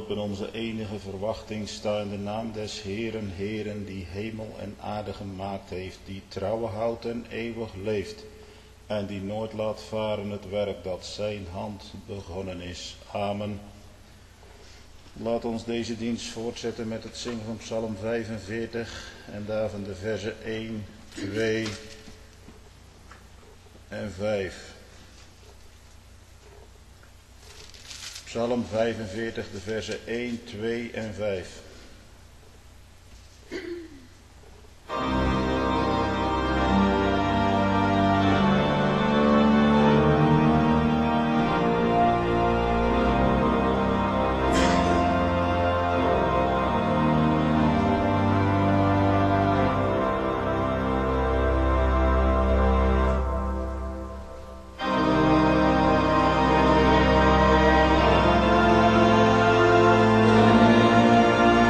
hulp en onze enige verwachting sta in de naam des Heeren, Heeren, die hemel en aarde gemaakt heeft, die trouwe houdt en eeuwig leeft, en die nooit laat varen het werk dat zijn hand begonnen is. Amen. Laat ons deze dienst voortzetten met het zingen van Psalm 45 en daarvan de versen 1, 2 en 5. Psalm 45, de versen 1, 2 en 5. Amen.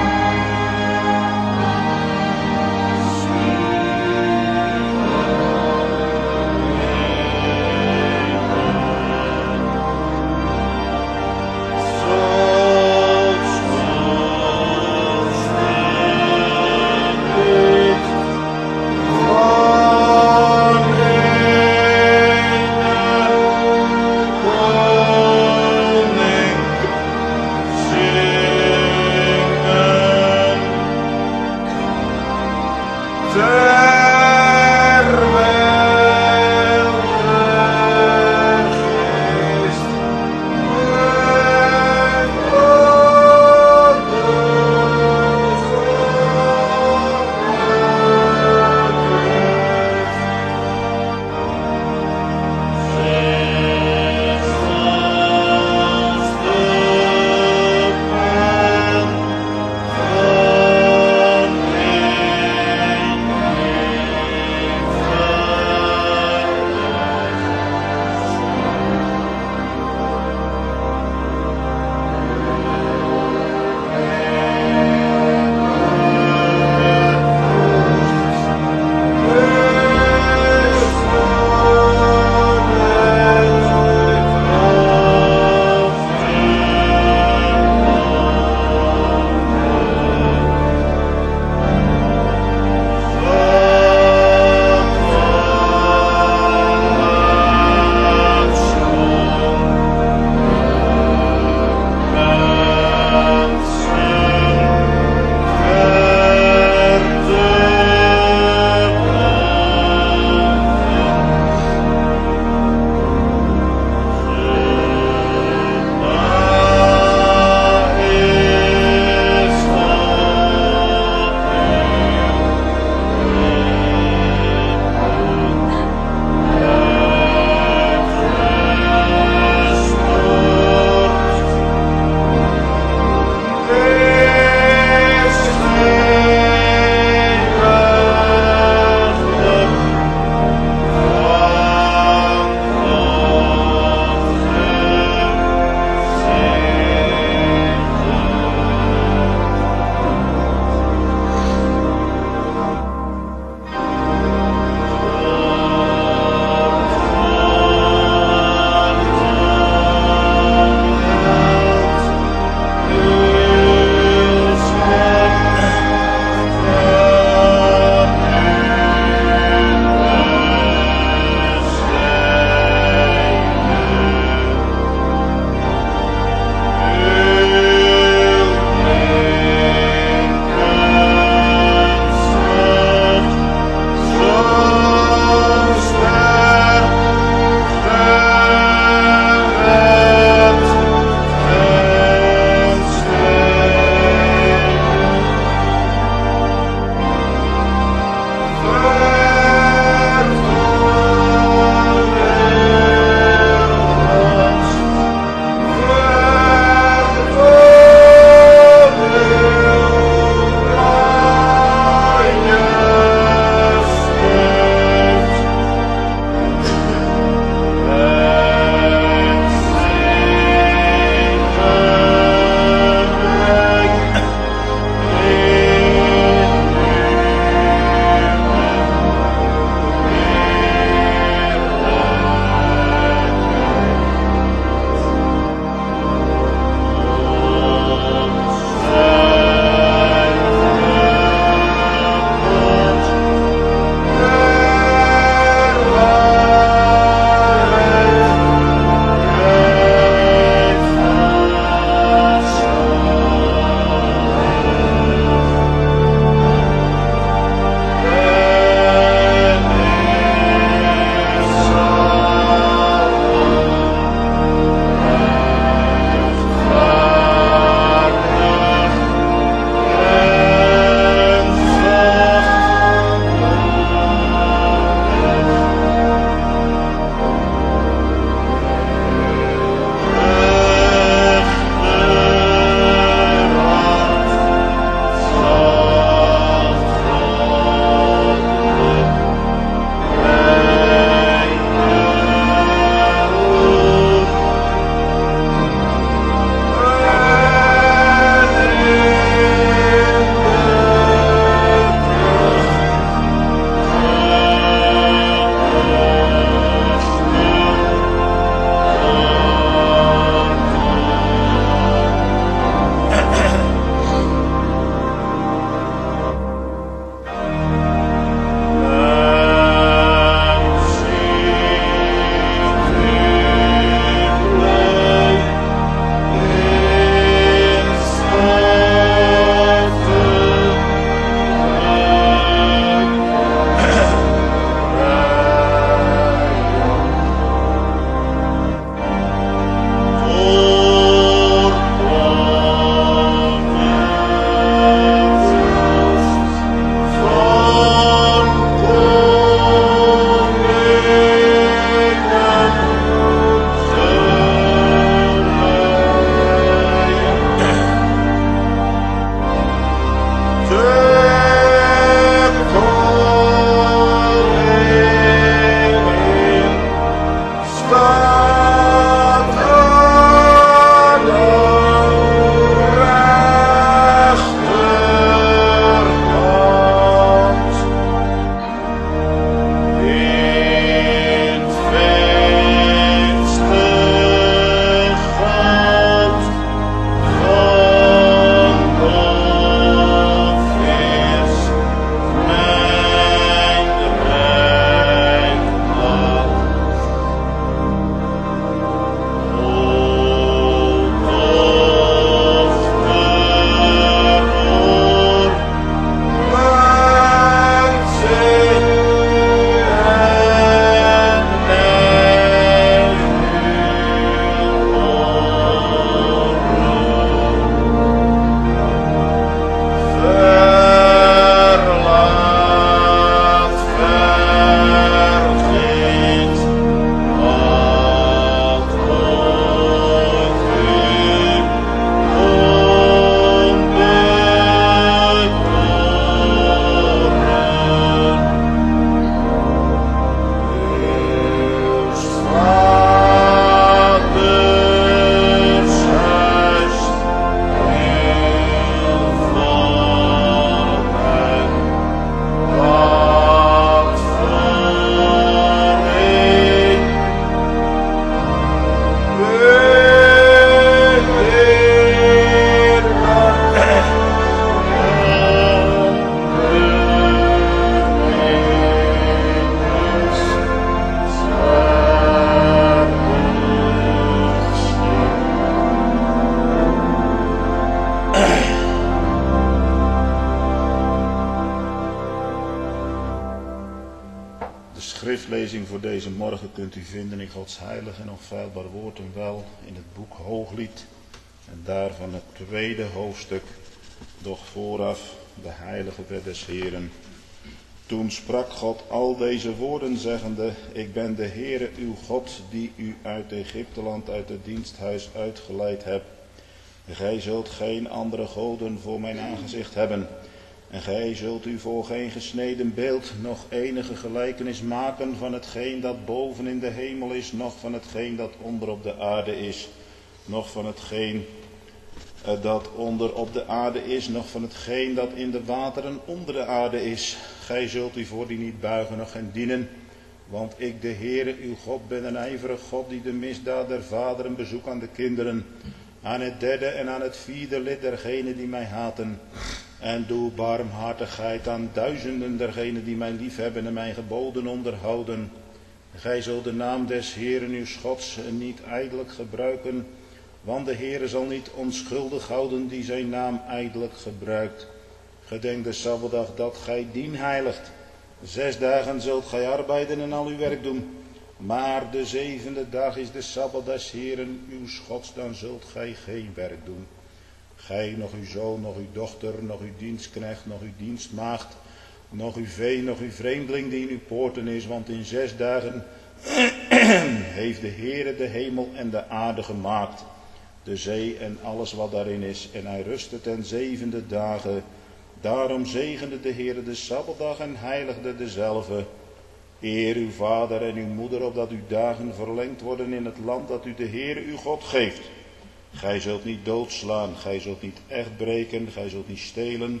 schriftlezing voor deze morgen kunt u vinden in Gods heilig en onfeilbaar woord en wel in het boek Hooglied. En daarvan het tweede hoofdstuk, doch vooraf de heilige wet des Heeren. Toen sprak God al deze woorden zeggende, ik ben de Heere uw God die u uit Egypteland uit het diensthuis uitgeleid hebt. Gij zult geen andere goden voor mijn aangezicht hebben. En gij zult u voor geen gesneden beeld nog enige gelijkenis maken van hetgeen dat boven in de hemel is, noch van hetgeen dat onder op de aarde is, noch van hetgeen dat onder op de aarde is, noch van hetgeen dat in de wateren onder de aarde is. Gij zult u voor die niet buigen, noch hen dienen, want ik de Heere uw God ben een ijverig God die de misdaad der vaderen bezoekt aan de kinderen, aan het derde en aan het vierde lid dergenen die mij haten. En doe barmhartigheid aan duizenden dergenen die mij liefhebben en mijn geboden onderhouden. Gij zult de naam des Heeren uw Gods niet ijdelijk gebruiken, want de Heere zal niet onschuldig houden die zijn naam ijdelijk gebruikt. Gedenk de Sabbatdag dat gij dien heiligt. 6 dagen zult gij arbeiden en al uw werk doen. Maar de 7e dag is de Sabbat des Heeren uw Gods, dan zult gij geen werk doen. Gij, nog uw zoon, nog uw dochter, nog uw dienstknecht, nog uw dienstmaagd, nog uw vee, nog uw vreemdeling die in uw poorten is, want in 6 dagen heeft de Heere de hemel en de aarde gemaakt, de zee en alles wat daarin is, en hij rustte ten 7e dagen. Daarom zegende de Heere de Sabbatdag en heiligde dezelve. Eer uw vader en uw moeder, opdat uw dagen verlengd worden in het land dat u de Heere uw God geeft. Gij zult niet doodslaan, gij zult niet echt breken, gij zult niet stelen.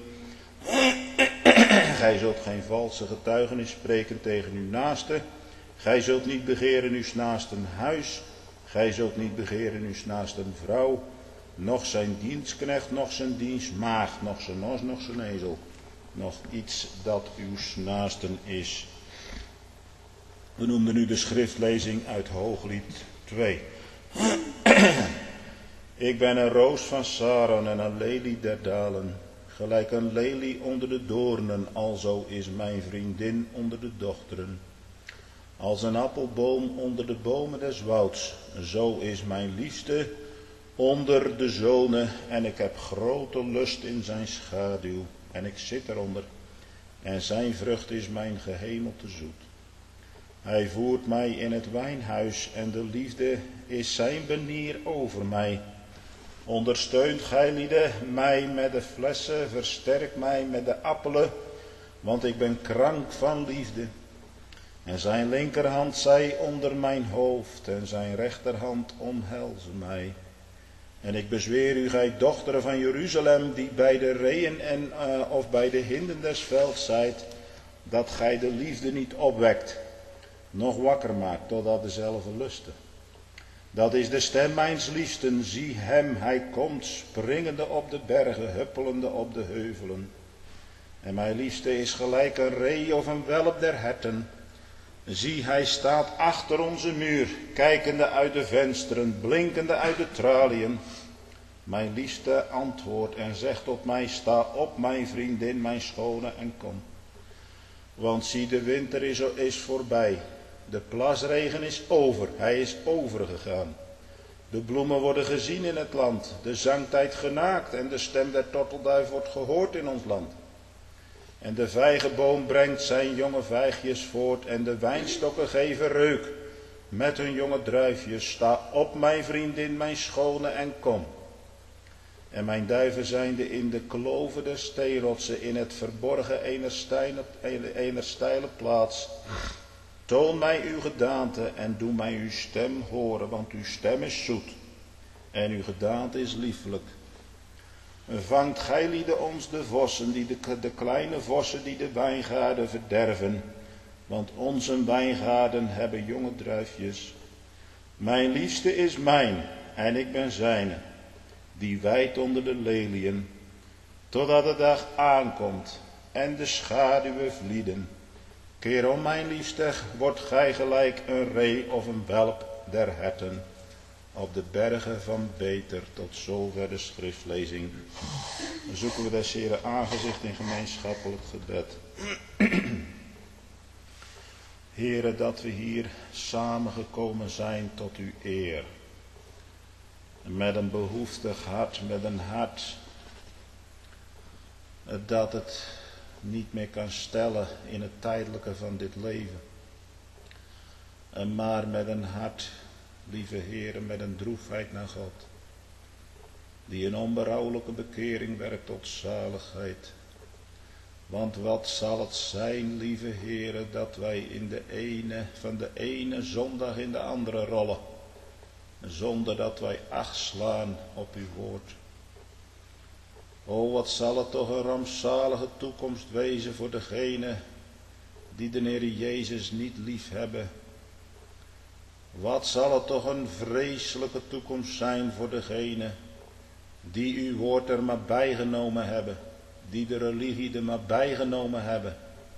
Gij zult geen valse getuigenis spreken tegen uw naaste. Gij zult niet begeren uw naasten huis. Gij zult niet begeren uw naasten vrouw, noch zijn dienstknecht, noch zijn dienstmaagd, noch zijn os, noch zijn ezel, noch iets dat uw naasten is. We noemden nu de schriftlezing uit Hooglied 2. Ik ben een roos van Saron en een lelie der dalen, gelijk een lelie onder de doornen, alzo is mijn vriendin onder de dochteren. Als een appelboom onder de bomen des wouds, zo is mijn liefste onder de zonen, en ik heb grote lust in zijn schaduw, en ik zit eronder, en zijn vrucht is mijn gehemelte zoet. Hij voert mij in het wijnhuis, en de liefde is zijn benier over mij. Ondersteunt gij lieden mij met de flessen, versterk mij met de appelen, want ik ben krank van liefde. En zijn linkerhand zij onder mijn hoofd, en zijn rechterhand omhelze mij. En ik bezweer u, gij dochteren van Jeruzalem, die bij de reeën of bij de hinden des velds zijt, dat gij de liefde niet opwekt, nog wakker maakt totdat dezelfde lusten. Dat is de stem mijns liefsten, zie hem, hij komt, springende op de bergen, huppelende op de heuvelen. En mijn liefste is gelijk een ree of een welp der herten. Zie, hij staat achter onze muur, kijkende uit de vensteren, blinkende uit de traliën. Mijn liefste antwoordt en zegt tot mij, sta op mijn vriendin, mijn schone, en kom. Want zie, de winter is voorbij. De plasregen is over, hij is overgegaan. De bloemen worden gezien in het land, de zangtijd genaakt en de stem der tortelduif wordt gehoord in ons land. En de vijgenboom brengt zijn jonge vijgjes voort en de wijnstokken geven reuk met hun jonge druifjes. Sta op mijn vriendin, mijn schone, en kom. En mijn duiven zijnde in de kloven der steenrotsen, in het verborgen ener steile plaats. Toon mij uw gedaante en doe mij uw stem horen, want uw stem is zoet en uw gedaante is liefelijk. Vangt gij lieden ons de vossen, de kleine vossen die de wijngaarden verderven, want onze wijngaarden hebben jonge druifjes. Mijn liefste is mijn en ik ben zijne, die wijdt onder de leliën, totdat de dag aankomt en de schaduwen vlieden. Keer om, mijn liefste, wordt gij gelijk een ree of een welp der herten op de bergen van Beter. Tot zover de schriftlezing. Dan zoeken we des Heeren aangezicht in gemeenschappelijk gebed. Heere, dat we hier samengekomen zijn tot uw eer. Met een behoeftig hart, met een hart dat het niet meer kan stellen in het tijdelijke van dit leven. Maar met een hart, lieve Heere, met een droefheid naar God. Die een onberouwelijke bekering werkt tot zaligheid. Want wat zal het zijn, lieve Heere, dat wij van de ene zondag in de andere rollen. Zonder dat wij acht slaan op uw woord. O, wat zal het toch een rampzalige toekomst wezen voor degenen die de Heer Jezus niet lief hebben. Wat zal het toch een vreselijke toekomst zijn voor degenen die uw woord er maar bijgenomen hebben. Die de religie er maar bijgenomen hebben.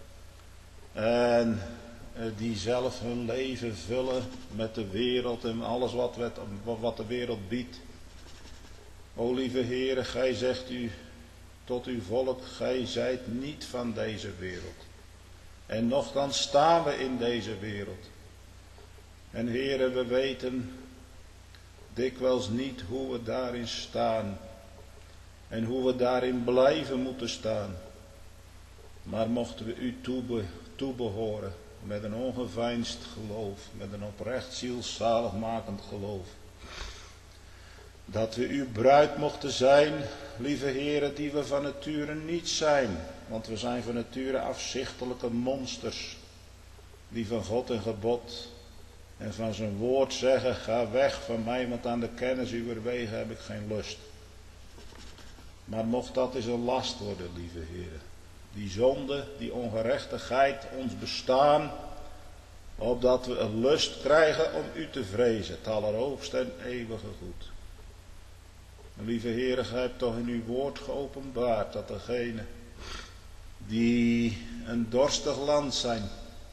En die zelf hun leven vullen met de wereld en alles wat de wereld biedt. O lieve Heere, gij zegt u tot uw volk, gij zijt niet van deze wereld. En nochtans staan we in deze wereld. En Heere, we weten dikwijls niet hoe we daarin staan. En hoe we daarin blijven moeten staan. Maar mochten we u toebehoren met een ongeveinsd geloof, met een oprecht zielszaligmakend geloof. Dat we uw bruid mochten zijn, lieve Heere, die we van nature niet zijn. Want we zijn van nature afzichtelijke monsters. Die van God en gebod en van zijn woord zeggen, ga weg van mij, want aan de kennis uw wegen heb ik geen lust. Maar mocht dat eens een last worden, lieve Heere. Die zonde, die ongerechtigheid, ons bestaan, opdat we een lust krijgen om u te vrezen, het allerhoogste en eeuwige goed. Lieve Heere, gij hebt toch in uw woord geopenbaard dat degenen die een dorstig land zijn,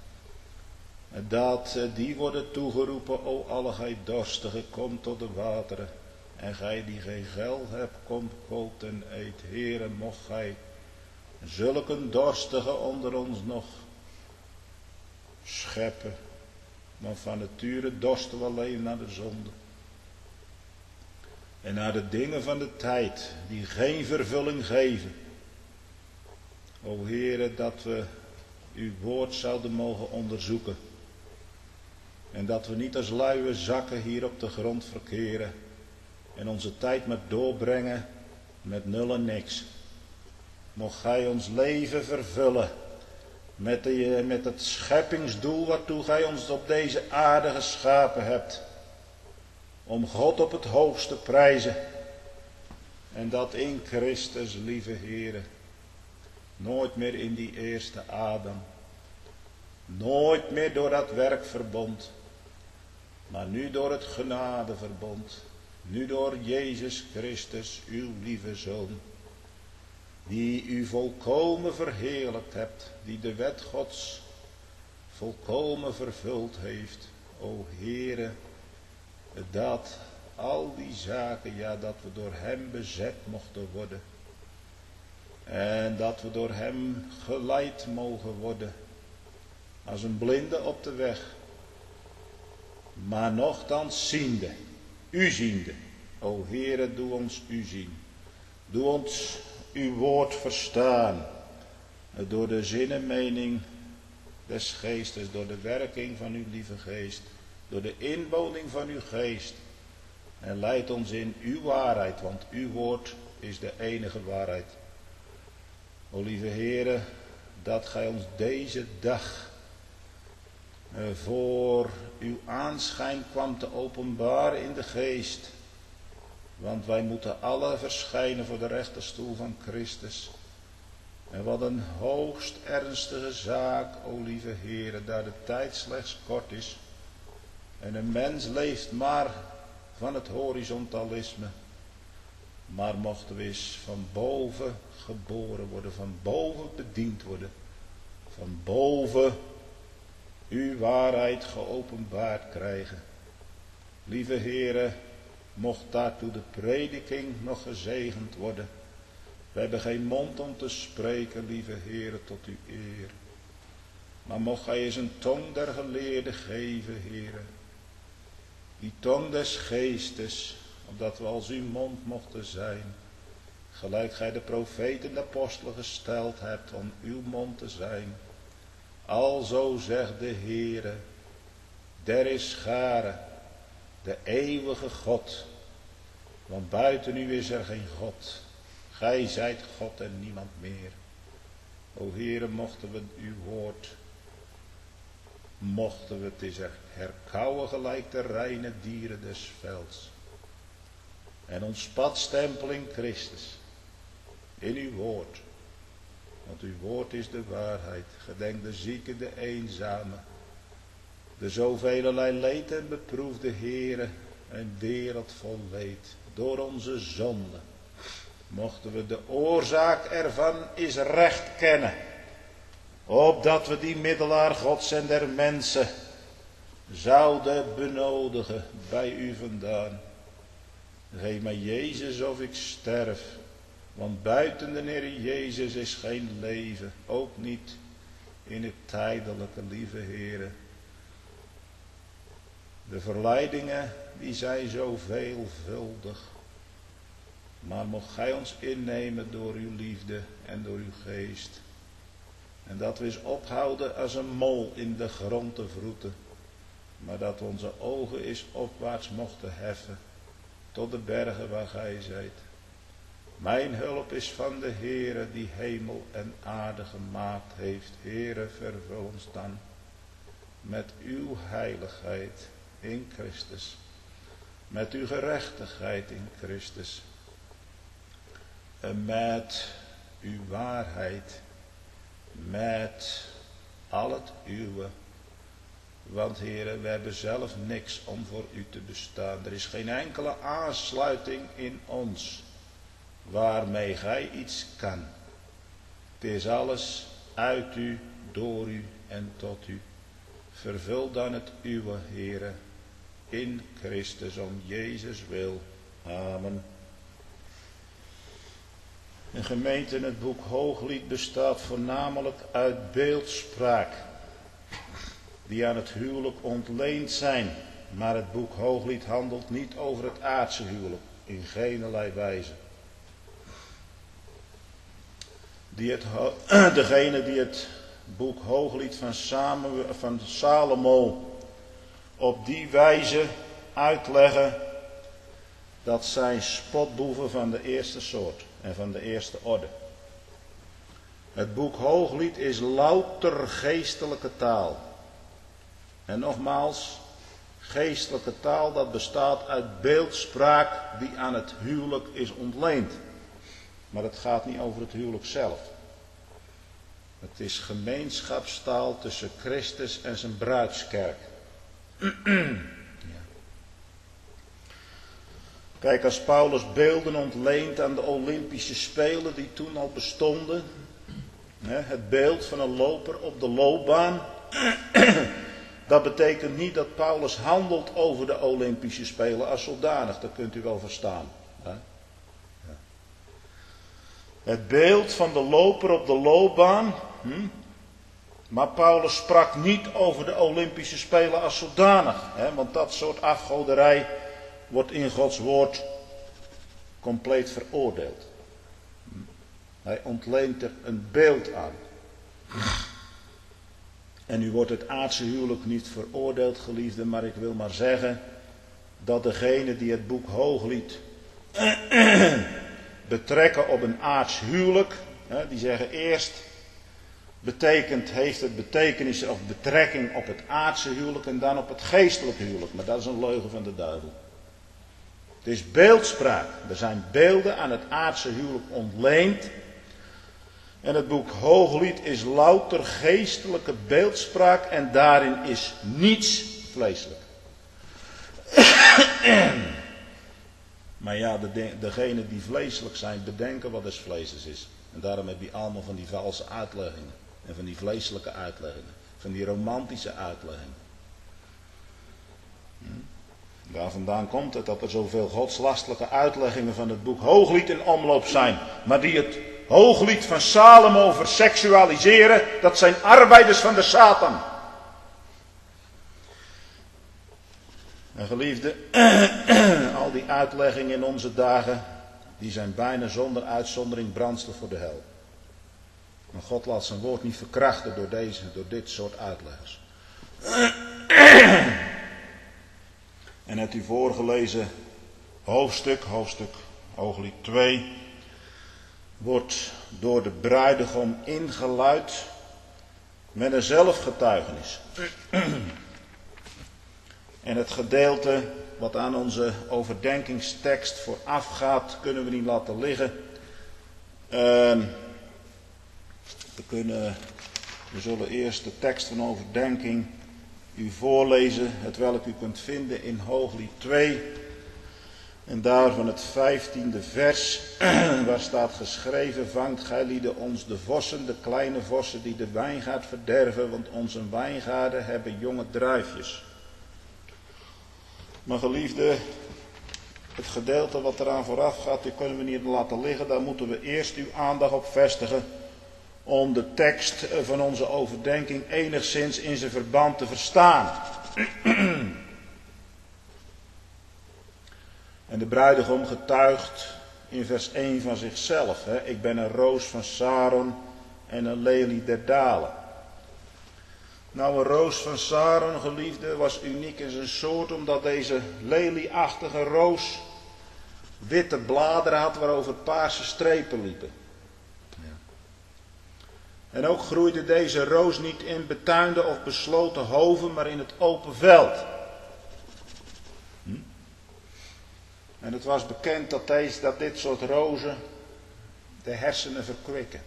dat die worden toegeroepen, o alle gij dorstige, kom tot de wateren. En gij die geen geld hebt, kom, koop en eet. Heere, mocht gij zulke dorstige onder ons nog scheppen. Want van nature dorsten we alleen naar de zonde. En naar de dingen van de tijd, die geen vervulling geven. O Heere, dat we uw woord zouden mogen onderzoeken. En dat we niet als luie zakken hier op de grond verkeren. En onze tijd maar doorbrengen met nul en niks. Mocht gij ons leven vervullen met het scheppingsdoel waartoe gij ons op deze aarde geschapen hebt. Om God op het hoogste prijzen. En dat in Christus, lieve Heere. Nooit meer in die eerste Adam. Nooit meer door dat werkverbond. Maar nu door het genadeverbond. Nu door Jezus Christus, uw lieve Zoon. Die u volkomen verheerlijkt hebt. Die de wet Gods volkomen vervuld heeft. O Heere, dat al die zaken, ja, dat we door hem bezet mochten worden. En dat we door hem geleid mogen worden. Als een blinde op de weg. Maar nochtans ziende. U ziende. O Heere, doe ons u zien. Doe ons uw woord verstaan. Door de zin en mening des geestes. Door de werking van uw lieve geest. Door de inwoning van uw geest. En leid ons in uw waarheid. Want uw woord is de enige waarheid. O lieve Heere, dat gij ons deze dag voor uw aanschijn kwam te openbaren in de geest. Want wij moeten alle verschijnen voor de rechterstoel van Christus. En wat een hoogst ernstige zaak, o lieve Heere, daar de tijd slechts kort is. En een mens leeft maar van het horizontalisme. Maar mochten we eens van boven geboren worden, van boven bediend worden. Van boven uw waarheid geopenbaard krijgen. Lieve Heere, mocht daartoe de prediking nog gezegend worden. We hebben geen mond om te spreken, lieve Heere, tot uw eer. Maar mocht gij eens een tong der geleerden geven, Heere. Die tong des geestes, opdat we als uw mond mochten zijn. Gelijk gij de profeten en de apostelen gesteld hebt om uw mond te zijn. Alzo zegt de Heere, der is schare, de eeuwige God. Want buiten u is er geen God. Gij zijt God en niemand meer. O Heere, mochten we uw woord, mochten we het eens herkauwen gelijk de reine dieren des velds. En ons pad stempelen in Christus, in uw woord. Want uw woord is de waarheid. Gedenk de zieke, de eenzame, de zoveelelei leed en beproefde Heere, een wereld vol leed. Door onze zonde mochten we de oorzaak ervan is recht kennen. Opdat we die middelaar Gods en der mensen zouden benodigen bij u vandaan. Geef mij Jezus of ik sterf. Want buiten de Heer Jezus is geen leven. Ook niet in het tijdelijke, lieve Heere. De verleidingen die zijn zo veelvuldig. Maar mocht gij ons innemen door uw liefde en door uw geest. En dat we eens ophouden als een mol in de grond te vroeten. Maar dat we onze ogen eens opwaarts mochten heffen. Tot de bergen waar gij zijt. Mijn hulp is van de Heere die hemel en aarde gemaakt heeft. Heere, vervul ons dan met uw heiligheid in Christus. Met uw gerechtigheid in Christus. En met uw waarheid. Met al het uwe. Want Heere, we hebben zelf niks om voor u te bestaan. Er is geen enkele aansluiting in ons waarmee gij iets kan. Het is alles uit u, door u en tot u. Vervul dan het uwe, Heere, in Christus om Jezus wil. Amen. Een gemeente in het boek Hooglied bestaat voornamelijk uit beeldspraak, die aan het huwelijk ontleend zijn. Maar het boek Hooglied handelt niet over het aardse huwelijk, in geenerlei wijze. Degene die het boek Hooglied van Salomo op die wijze uitleggen, dat zijn spotboeven van de eerste soort en van de eerste orde. Het boek Hooglied is louter geestelijke taal. En nogmaals, geestelijke taal dat bestaat uit beeldspraak die aan het huwelijk is ontleend. Maar het gaat niet over het huwelijk zelf. Het is gemeenschapstaal tussen Christus en zijn bruidskerk. Ja. Kijk, als Paulus beelden ontleent aan de Olympische Spelen die toen al bestonden. Het beeld van een loper op de loopbaan. Dat betekent niet dat Paulus handelt over de Olympische Spelen als zodanig. Dat kunt u wel verstaan. Ja. Het beeld van de loper op de loopbaan. Maar Paulus sprak niet over de Olympische Spelen als zodanig. Want dat soort afgoderij wordt in Gods woord compleet veroordeeld. Hij ontleent er een beeld aan. En nu wordt het aardse huwelijk niet veroordeeld, geliefde, maar ik wil maar zeggen dat degene die het boek Hooglied betrekken op een aards huwelijk, die zeggen eerst heeft het betekenis of betrekking op het aardse huwelijk en dan op het geestelijk huwelijk. Maar dat is een leugen van de duivel. Het is beeldspraak. Er zijn beelden aan het aardse huwelijk ontleend. En het boek Hooglied is louter geestelijke beeldspraak en daarin is niets vleeselijk. Maar ja, degenen die vleeselijk zijn bedenken wat dus vleeselijk is. En daarom heb je allemaal van die valse uitleggingen. En van die vleeselijke uitleggingen. Van die romantische uitleggingen. Daar vandaan komt het dat er zoveel godslastelijke uitleggingen van het boek Hooglied in omloop zijn. Maar die het Hooglied van Salomo verseksualiseren, dat zijn arbeiders van de Satan. En geliefde, al die uitleggingen in onze dagen, die zijn bijna zonder uitzondering brandstof voor de hel. Maar God laat zijn woord niet verkrachten door dit soort uitleggers. En het u voorgelezen hoofdstuk Hooglied 2, wordt door de bruidegom ingeluid met een zelfgetuigenis. En het gedeelte wat aan onze overdenkingstekst voorafgaat, kunnen we niet laten liggen. We zullen eerst de tekst van overdenking u voorlezen, hetwelk u kunt vinden in Hooglied 2. En daarvan het 15e vers, waar staat geschreven: vangt gij lieden ons de vossen, de kleine vossen die de wijngaard verderven, want onze wijngaarden hebben jonge druifjes. Maar geliefde, het gedeelte wat eraan vooraf gaat, die kunnen we niet laten liggen. Daar moeten we eerst uw aandacht op vestigen, om de tekst van onze overdenking enigszins in zijn verband te verstaan. En de bruidegom getuigt in vers 1 van zichzelf. Ik ben een roos van Saron en een lelie der dalen. Nou, een roos van Saron, geliefde, was uniek in zijn soort, omdat deze lelieachtige roos witte bladeren had waarover paarse strepen liepen. En ook groeide deze roos niet in betuinde of besloten hoven, maar in het open veld. En het was bekend dat dit soort rozen de hersenen verkwikken.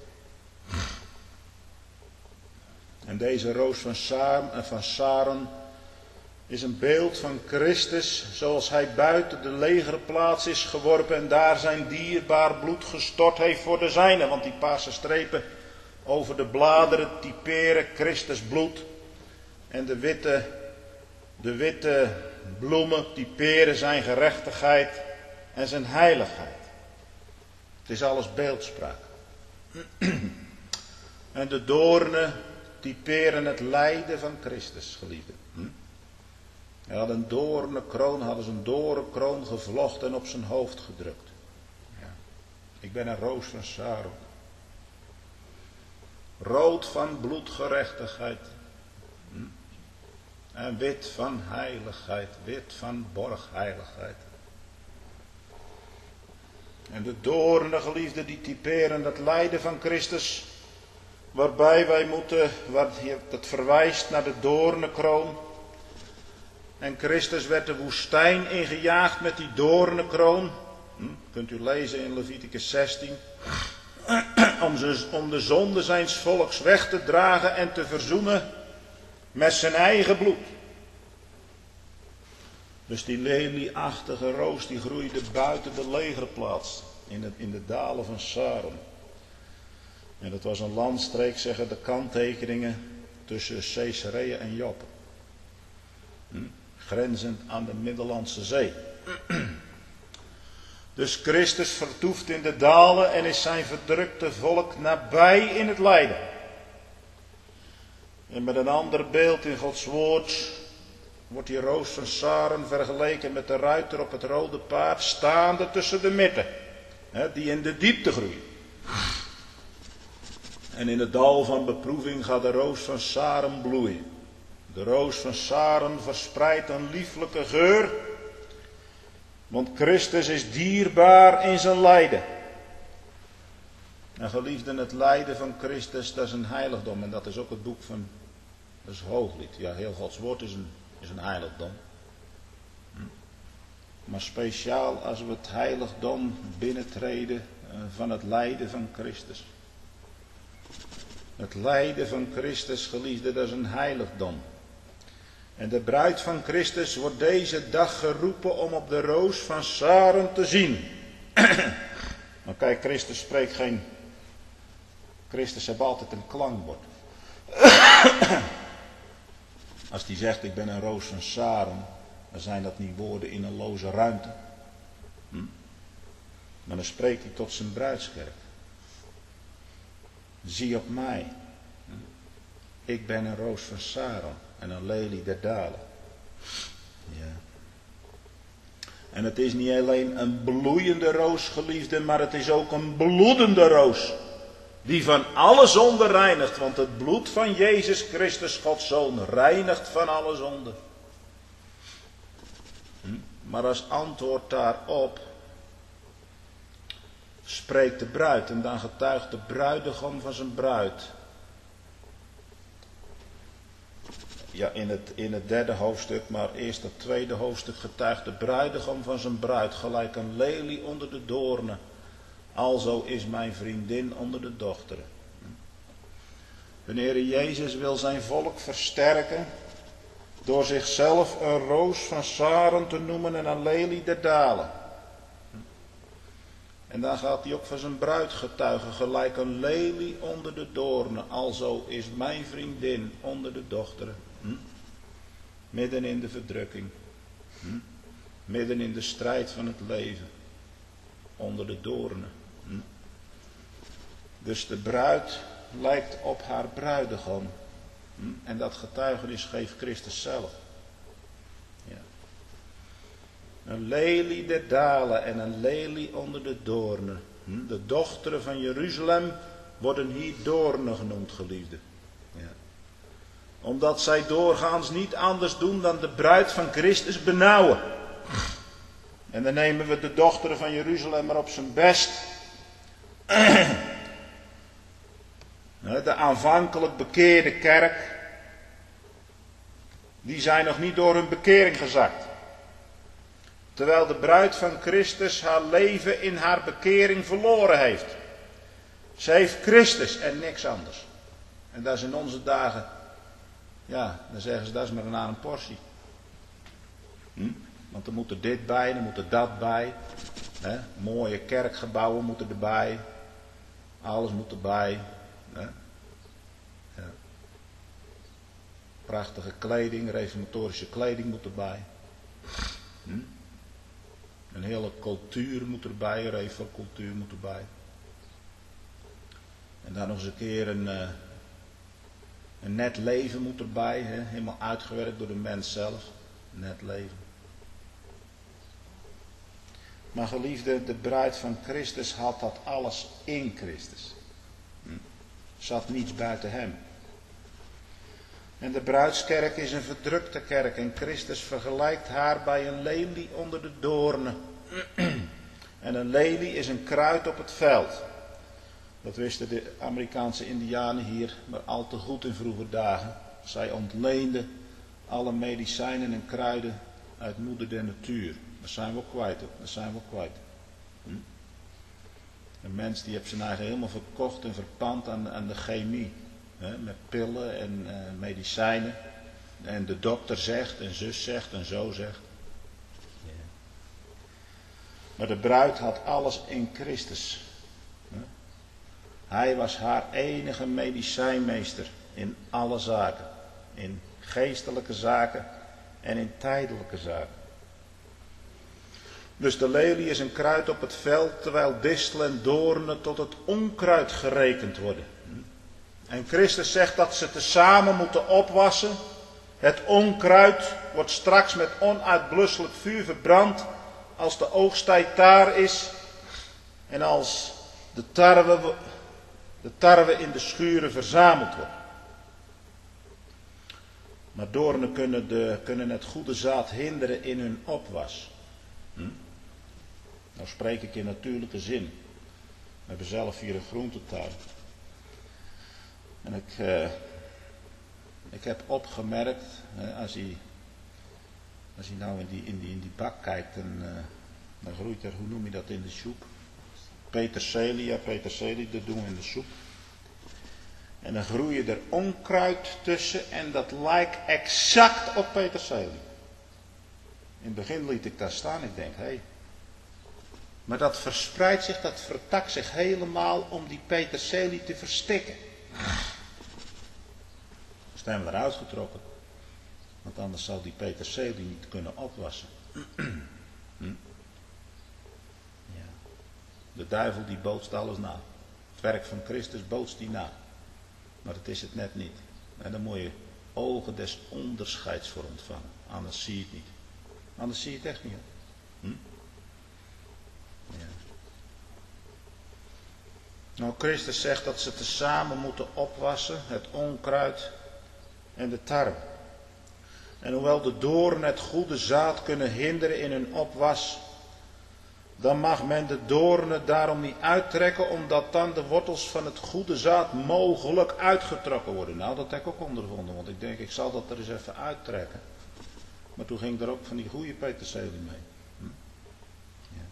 En deze roos van Saron is een beeld van Christus, zoals hij buiten de legerplaats is geworpen en daar zijn dierbaar bloed gestort heeft voor de zijnen. Want die paarse strepen over de bladeren typeren Christus bloed. En de witte bloemen typeren zijn gerechtigheid en zijn heiligheid. Het is alles beeldspraak. En de doornen typeren het lijden van Christus, geliefde. Hij had een doornenkroon, hadden ze een doornenkroon gevlochten en op zijn hoofd gedrukt. Ja. Ik ben een roos van Saron. Rood van bloedgerechtigheid. En wit van heiligheid, wit van borgheiligheid. En de doornen, geliefden, die typeren het lijden van Christus, waarbij wij moeten, het verwijst naar de doornenkroon. En Christus werd de woestijn ingejaagd met die doornenkroon. Kunt u lezen in Leviticus 16. Om de zonde zijns volks weg te dragen en te verzoenen met zijn eigen bloed. Dus die lelieachtige roos die groeide buiten de legerplaats in de dalen van Saron. En dat was een landstreek, zeggen de kanttekeningen, tussen Caesarea en Joppe. Grenzend aan de Middellandse Zee. Dus Christus vertoeft in de dalen en is zijn verdrukte volk nabij in het lijden. En met een ander beeld in Gods woord wordt die roos van Saron vergeleken met de ruiter op het rode paard, staande tussen de mitten, die in de diepte groeien. En in het dal van beproeving gaat de roos van Saron bloeien. De roos van Saron verspreidt een lieflijke geur, want Christus is dierbaar in zijn lijden. En geliefden, het lijden van Christus, dat is een heiligdom. En dat is ook het boek van, dat is Hooglied. Ja, heel Gods woord is een heiligdom. Maar speciaal als we het heiligdom binnentreden van het lijden van Christus. Het lijden van Christus, geliefden, dat is een heiligdom. En de bruid van Christus wordt deze dag geroepen om op de roos van Saron te zien. Maar kijk, Christus spreekt geen... Christus heeft altijd een klankbord. Als hij zegt, ik ben een roos van Saron, dan zijn dat niet woorden in een loze ruimte. Maar dan spreekt hij tot zijn bruidskerk. Zie op mij. Ik ben een roos van Saron en een lelie der dalen. Ja. En het is niet alleen een bloeiende roos, geliefde, maar het is ook een bloedende roos. Die van alle zonde reinigt, want het bloed van Jezus Christus, Gods Zoon, reinigt van alle zonde. Maar als antwoord daarop spreekt de bruid en dan getuigt de bruidegom van zijn bruid. Ja, in het derde hoofdstuk, maar eerst het tweede hoofdstuk getuigt de bruidegom van zijn bruid, gelijk een lelie onder de doornen. Alzo is mijn vriendin onder de dochteren. De Heer Jezus wil zijn volk versterken door zichzelf een roos van Saron te noemen en een lelie der dalen. En dan gaat hij ook van zijn bruid getuigen, gelijk een lelie onder de doornen. Alzo is mijn vriendin onder de dochteren. Midden in de verdrukking. Midden in de strijd van het leven. Onder de doornen. Dus de bruid lijkt op haar bruidegom. En dat getuigenis geeft Christus zelf. Ja. Een lelie der dalen en een lelie onder de doornen. De dochteren van Jeruzalem worden hier doornen genoemd, geliefde. Ja. Omdat zij doorgaans niet anders doen dan de bruid van Christus benauwen. En dan nemen we de dochteren van Jeruzalem maar op zijn best. De aanvankelijk bekeerde kerk, die zijn nog niet door hun bekering gezakt. Terwijl de bruid van Christus haar leven in haar bekering verloren heeft. Ze heeft Christus en niks anders. En dat is in onze dagen, ja, dan zeggen ze dat is maar een portie. Want er moet er dit bij, er moet er dat bij. Mooie kerkgebouwen moeten erbij. Alles moet erbij. Ja. Prachtige kleding, reformatorische kleding moet erbij. Een hele cultuur moet erbij, reformcultuur moet erbij. En dan nog eens een keer een net leven moet erbij, helemaal uitgewerkt door de mens zelf. Net leven. Maar geliefde, de bruid van Christus had dat alles in Christus. Zat niets buiten hem. En de bruidskerk is een verdrukte kerk en Christus vergelijkt haar bij een lelie onder de doornen. En een lelie is een kruid op het veld. Dat wisten de Amerikaanse indianen hier maar al te goed in vroeger dagen. Zij ontleenden alle medicijnen en kruiden uit moeder der natuur. Dat zijn we ook kwijt. Dat zijn we ook kwijt. Een mens die heeft zijn eigen helemaal verkocht en verpand aan de chemie. Met pillen en medicijnen. En de dokter zegt en zus zegt en zo zegt. Maar de bruid had alles in Christus. Hij was haar enige medicijnmeester in alle zaken. In geestelijke zaken en in tijdelijke zaken. Dus de lelie is een kruid op het veld, terwijl distel en doornen tot het onkruid gerekend worden. En Christus zegt dat ze tezamen moeten opwassen. Het onkruid wordt straks met onuitblusselijk vuur verbrand als de oogsttijd daar is en als de tarwe in de schuren verzameld wordt. Maar doornen kunnen het goede zaad hinderen in hun opwas. Nou spreek ik in natuurlijke zin. We hebben zelf hier een groentetuin. En ik heb opgemerkt, als hij nou in die bak kijkt, dan groeit er, hoe noem je dat in de soep? Peterselie, dat doen we in de soep. En dan groeien er onkruid tussen en dat lijkt exact op peterselie. In het begin liet ik daar staan, ik denk, hé. Maar dat verspreidt zich, dat vertakt zich helemaal om die peterselie te verstikken. Dus dan hebben we eruit getrokken. Want anders zou die peterselie niet kunnen opwassen. Ja. De duivel die bootst alles na. Het werk van Christus bootst die na. Maar dat is het net niet. En dan moet je ogen des onderscheids voor ontvangen. Anders zie je het niet. Anders zie je het echt niet. Ja. Nou, Christus zegt dat ze tezamen moeten opwassen, het onkruid en de tarwe. En hoewel de doornen het goede zaad kunnen hinderen in hun opwas, dan mag men de doornen daarom niet uittrekken, omdat dan de wortels van het goede zaad mogelijk uitgetrokken worden. Nou, dat heb ik ook ondervonden, want ik denk, ik zal dat er eens even uittrekken. Maar toen ging er ook van die goede peterselie mee. Ja.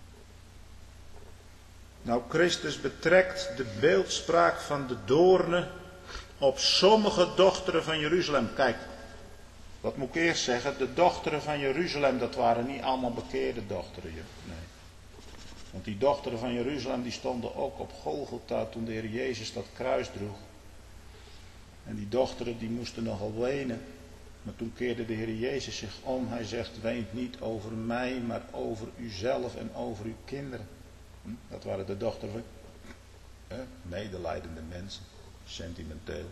Nou, Christus betrekt de beeldspraak van de doornen op sommige dochteren van Jeruzalem. Kijk, wat moet ik eerst zeggen? De dochteren van Jeruzalem, dat waren niet allemaal bekeerde dochteren. Nee. Want die dochteren van Jeruzalem, die stonden ook op Golgotha toen de Heer Jezus dat kruis droeg. En die dochteren, die moesten nogal wenen. Maar toen keerde de Heer Jezus zich om. Hij zegt, weent niet over mij, maar over uzelf en over uw kinderen. Dat waren de dochteren van medelijdende mensen. Sentimenteel.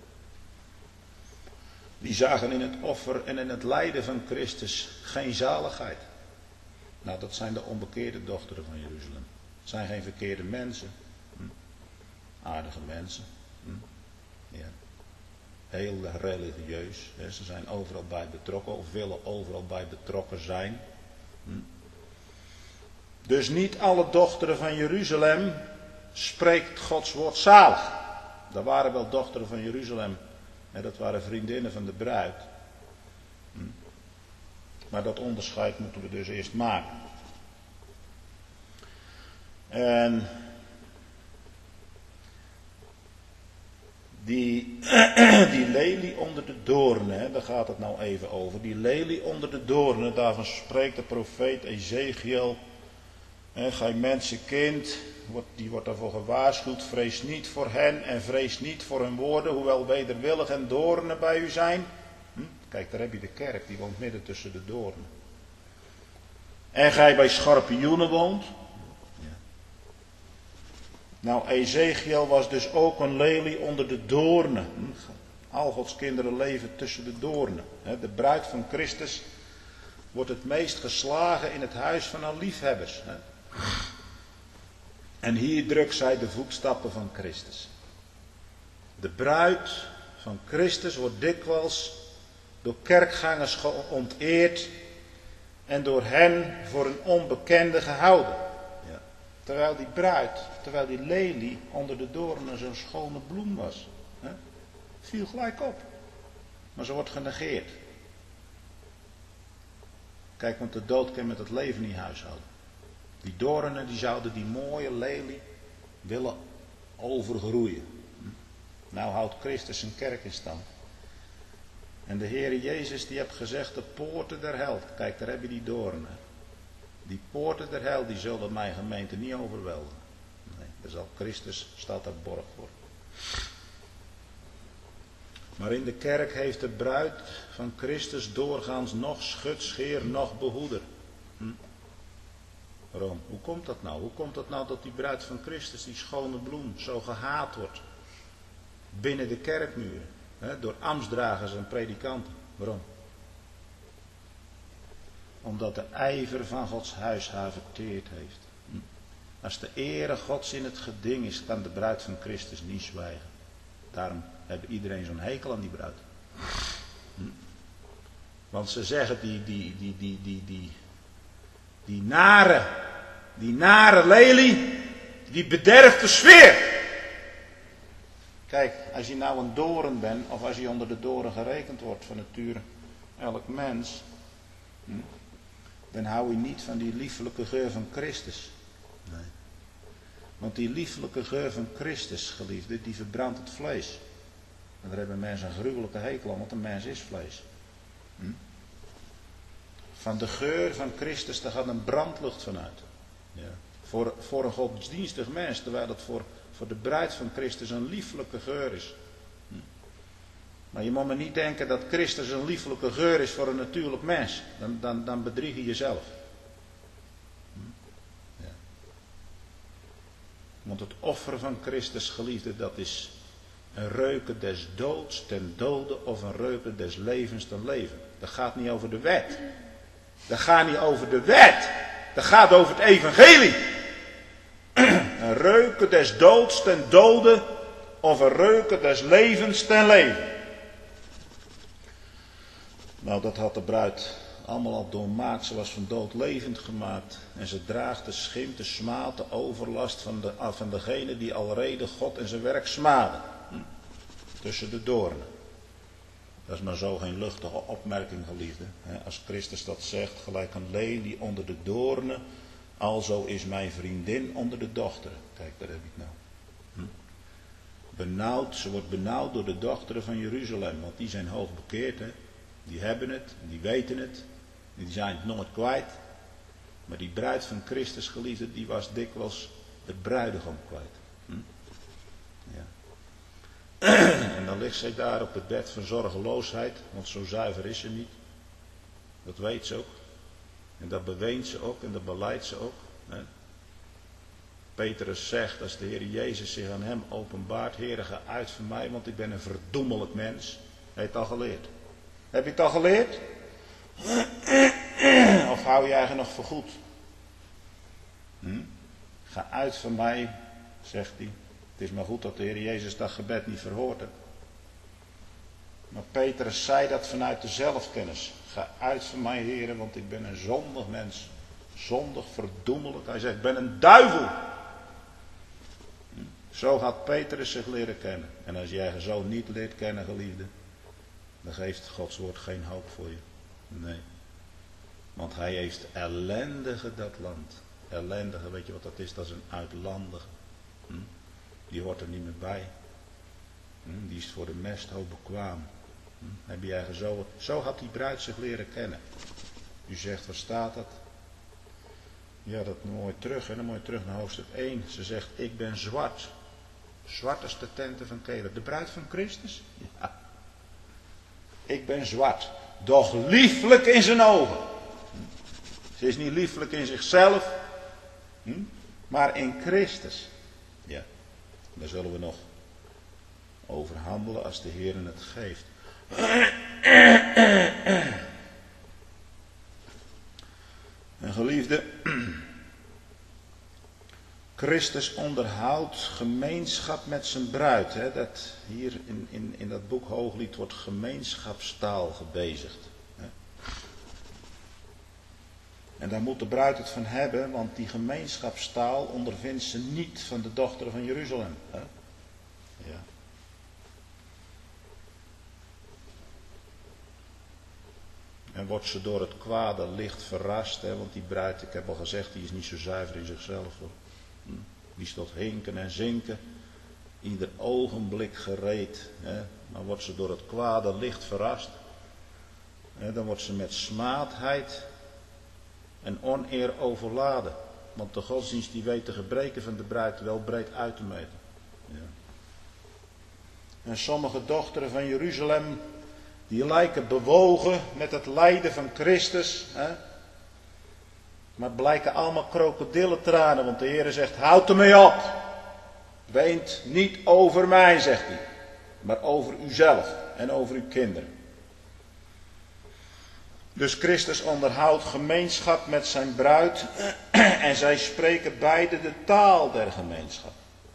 Die zagen in het offer en in het lijden van Christus geen zaligheid. Nou, dat zijn de onbekeerde dochteren van Jeruzalem. Het zijn geen verkeerde mensen. Aardige mensen. Ja. Heel religieus. Ze zijn overal bij betrokken of willen overal bij betrokken zijn. Dus niet alle dochteren van Jeruzalem spreekt Gods woord zalig. Er waren wel dochteren van Jeruzalem. En dat waren vriendinnen van de bruid. Maar dat onderscheid moeten we dus eerst maken. En die lelie onder de doornen, daar gaat het nou even over. Die lelie onder de doornen, daarvan spreekt de profeet Ezechiel. Gij mensenkind, die wordt daarvoor gewaarschuwd. Vrees niet voor hen en vrees niet voor hun woorden, hoewel wederwillig en doornen bij u zijn. Kijk, daar heb je de kerk, die woont midden tussen de doornen. En gij bij schorpioenen woont. Ja. Nou, Ezechiel was dus ook een lelie onder de doornen. Al Gods kinderen leven tussen de doornen. De bruid van Christus wordt het meest geslagen in het huis van haar liefhebbers. En hier drukt zij de voetstappen van Christus. De bruid van Christus wordt dikwijls door kerkgangers geonteerd en door hen voor een onbekende gehouden. Ja. Terwijl die bruid, terwijl die lelie onder de doornen zo'n schone bloem was. Viel gelijk op. Maar ze wordt genegeerd. Kijk, want de dood kan met het leven niet huishouden. Die doornen, die zouden die mooie lelie willen overgroeien. Nou houdt Christus zijn kerk in stand. En de Heere Jezus die heeft gezegd, de poorten der hel. Kijk, daar heb je die doornen. Die poorten der hel, die zullen mijn gemeente niet overweldigen. Nee, daar zal Christus, staat daar borg voor. Maar in de kerk heeft de bruid van Christus doorgaans nog schutscheer, nog behoeder. Waarom? Hoe komt dat nou? Hoe komt dat nou dat die bruid van Christus, die schone bloem, zo gehaat wordt? Binnen de kerkmuren. Door ambtsdragers en predikanten. Waarom? Omdat de ijver van Gods huis haar verteerd heeft. Als de ere Gods in het geding is, kan de bruid van Christus niet zwijgen. Daarom heeft iedereen zo'n hekel aan die bruid. Want ze zeggen die nare lelie, die bederft de sfeer. Kijk, als je nou een doorn bent, of als je onder de doorn gerekend wordt van nature, elk mens, dan hou je niet van die liefelijke geur van Christus. Nee. Want die liefelijke geur van Christus, geliefde, die verbrandt het vlees. En daar hebben mensen een gruwelijke hekel aan, want een mens is vlees. Van de geur van Christus, daar gaat een brandlucht vanuit. Ja. Voor een godsdienstig mens, terwijl het voor de bruid van Christus een lieflijke geur is. Maar je moet maar niet denken dat Christus een lieflijke geur is voor een natuurlijk mens. Dan bedrieg je jezelf. Ja. Want het offer van Christus, geliefde, dat is een reuken des doods ten dode of een reuken des levens ten leven. Dat gaat niet over de wet. Dat gaat niet over de wet. Dat gaat over het evangelie. Een reuken des doods ten dode of een reuken des levens ten leven. Nou, dat had de bruid allemaal al doormaakt. Ze was van dood levend gemaakt. En ze draagt de schimp, de smaad, de overlast van degene die alrede God en zijn werk smaden. Tussen de doornen. Dat is maar zo geen luchtige opmerking, geliefde. Als Christus dat zegt, gelijk een lelie onder de doornen, alzo is mijn vriendin onder de dochteren. Kijk, daar heb ik nou. Benauwd, ze wordt benauwd door de dochteren van Jeruzalem, want die zijn hoog bekeerd, hè. Die hebben het, die weten het, die zijn het nooit kwijt. Maar die bruid van Christus, geliefde, die was dikwijls het bruidegom kwijt. Ja. En dan ligt zij daar op het bed van zorgeloosheid, want zo zuiver is ze niet. Dat weet ze ook. En dat beweent ze ook en dat beleidt ze ook. Hè. Petrus zegt, als de Heer Jezus zich aan hem openbaart, Heere, ga uit van mij, want ik ben een verdoemelijk mens. Hij heeft het al geleerd. Heb je het al geleerd? Of hou je eigen nog voor goed? Ga uit van mij, zegt hij. Het is maar goed dat de Heer Jezus dat gebed niet verhoord heeft. Maar Petrus zei dat vanuit de zelfkennis. Ga uit van mij, Heere, want ik ben een zondig mens. Zondig, verdoemelijk. Hij zegt, ik ben een duivel. Zo had Petrus zich leren kennen. En als je eigen zoon niet leert kennen, geliefde, dan geeft Gods woord geen hoop voor je. Nee. Want hij heeft ellendige dat land. Ellendige, weet je wat dat is? Dat is een uitlandige. Die hoort er niet meer bij. Die is voor de mesthoop bekwaam. Heb je eigen zo. Zo had die bruid zich leren kennen. U zegt, waar staat dat? Ja, dat mooi terug. En dan mooi terug naar hoofdstuk 1. Ze zegt, ik ben zwart. Zwart als de tenten van Caleb. De bruid van Christus? Ja. Ik ben zwart. Doch lieflijk in zijn ogen. Ze is niet lieflijk in zichzelf. Maar in Christus. Ja. Daar zullen we nog over handelen als de Heer het geeft. En geliefde, Christus onderhoudt gemeenschap met zijn bruid. Hè? Dat hier in dat boek Hooglied wordt gemeenschapstaal gebezigd. Hè? En daar moet de bruid het van hebben, want die gemeenschapstaal ondervindt ze niet van de dochter van Jeruzalem. Hè? Ja. En wordt ze door het kwade licht verrast, hè? Want die bruid, ik heb al gezegd, die is niet zo zuiver in zichzelf. Hoor. Die is tot hinken en zinken, ieder ogenblik gereed. Hè? Maar wordt ze door het kwade licht verrast, hè? Dan wordt ze met smaadheid en oneer overladen. Want de godsdienst die weet de gebreken van de bruid wel breed uit te meten. Ja. En sommige dochteren van Jeruzalem, die lijken bewogen met het lijden van Christus. Hè? Maar het blijken allemaal krokodillentranen. Want de Heer zegt, houd ermee op. Weent niet over mij, zegt hij. Maar over uzelf en over uw kinderen. Dus Christus onderhoudt gemeenschap met zijn bruid. En zij spreken beide de taal der gemeenschap.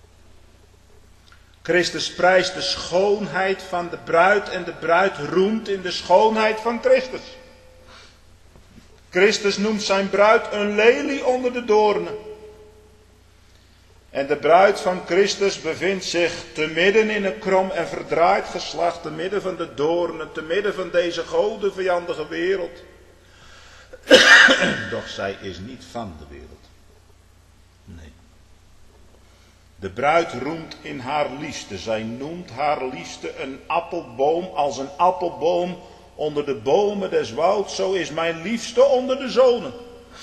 Christus prijst de schoonheid van de bruid en de bruid roemt in de schoonheid van Christus. Christus noemt zijn bruid een lelie onder de doornen. En de bruid van Christus bevindt zich te midden in een krom en verdraaid geslacht, te midden van de doornen, te midden van deze godenvijandige wereld. Doch zij is niet van de wereld. Nee. De bruid roemt in haar liefste. Zij noemt haar liefste een appelboom als een appelboom onder de bomen des wouds. Zo is mijn liefste onder de zonen.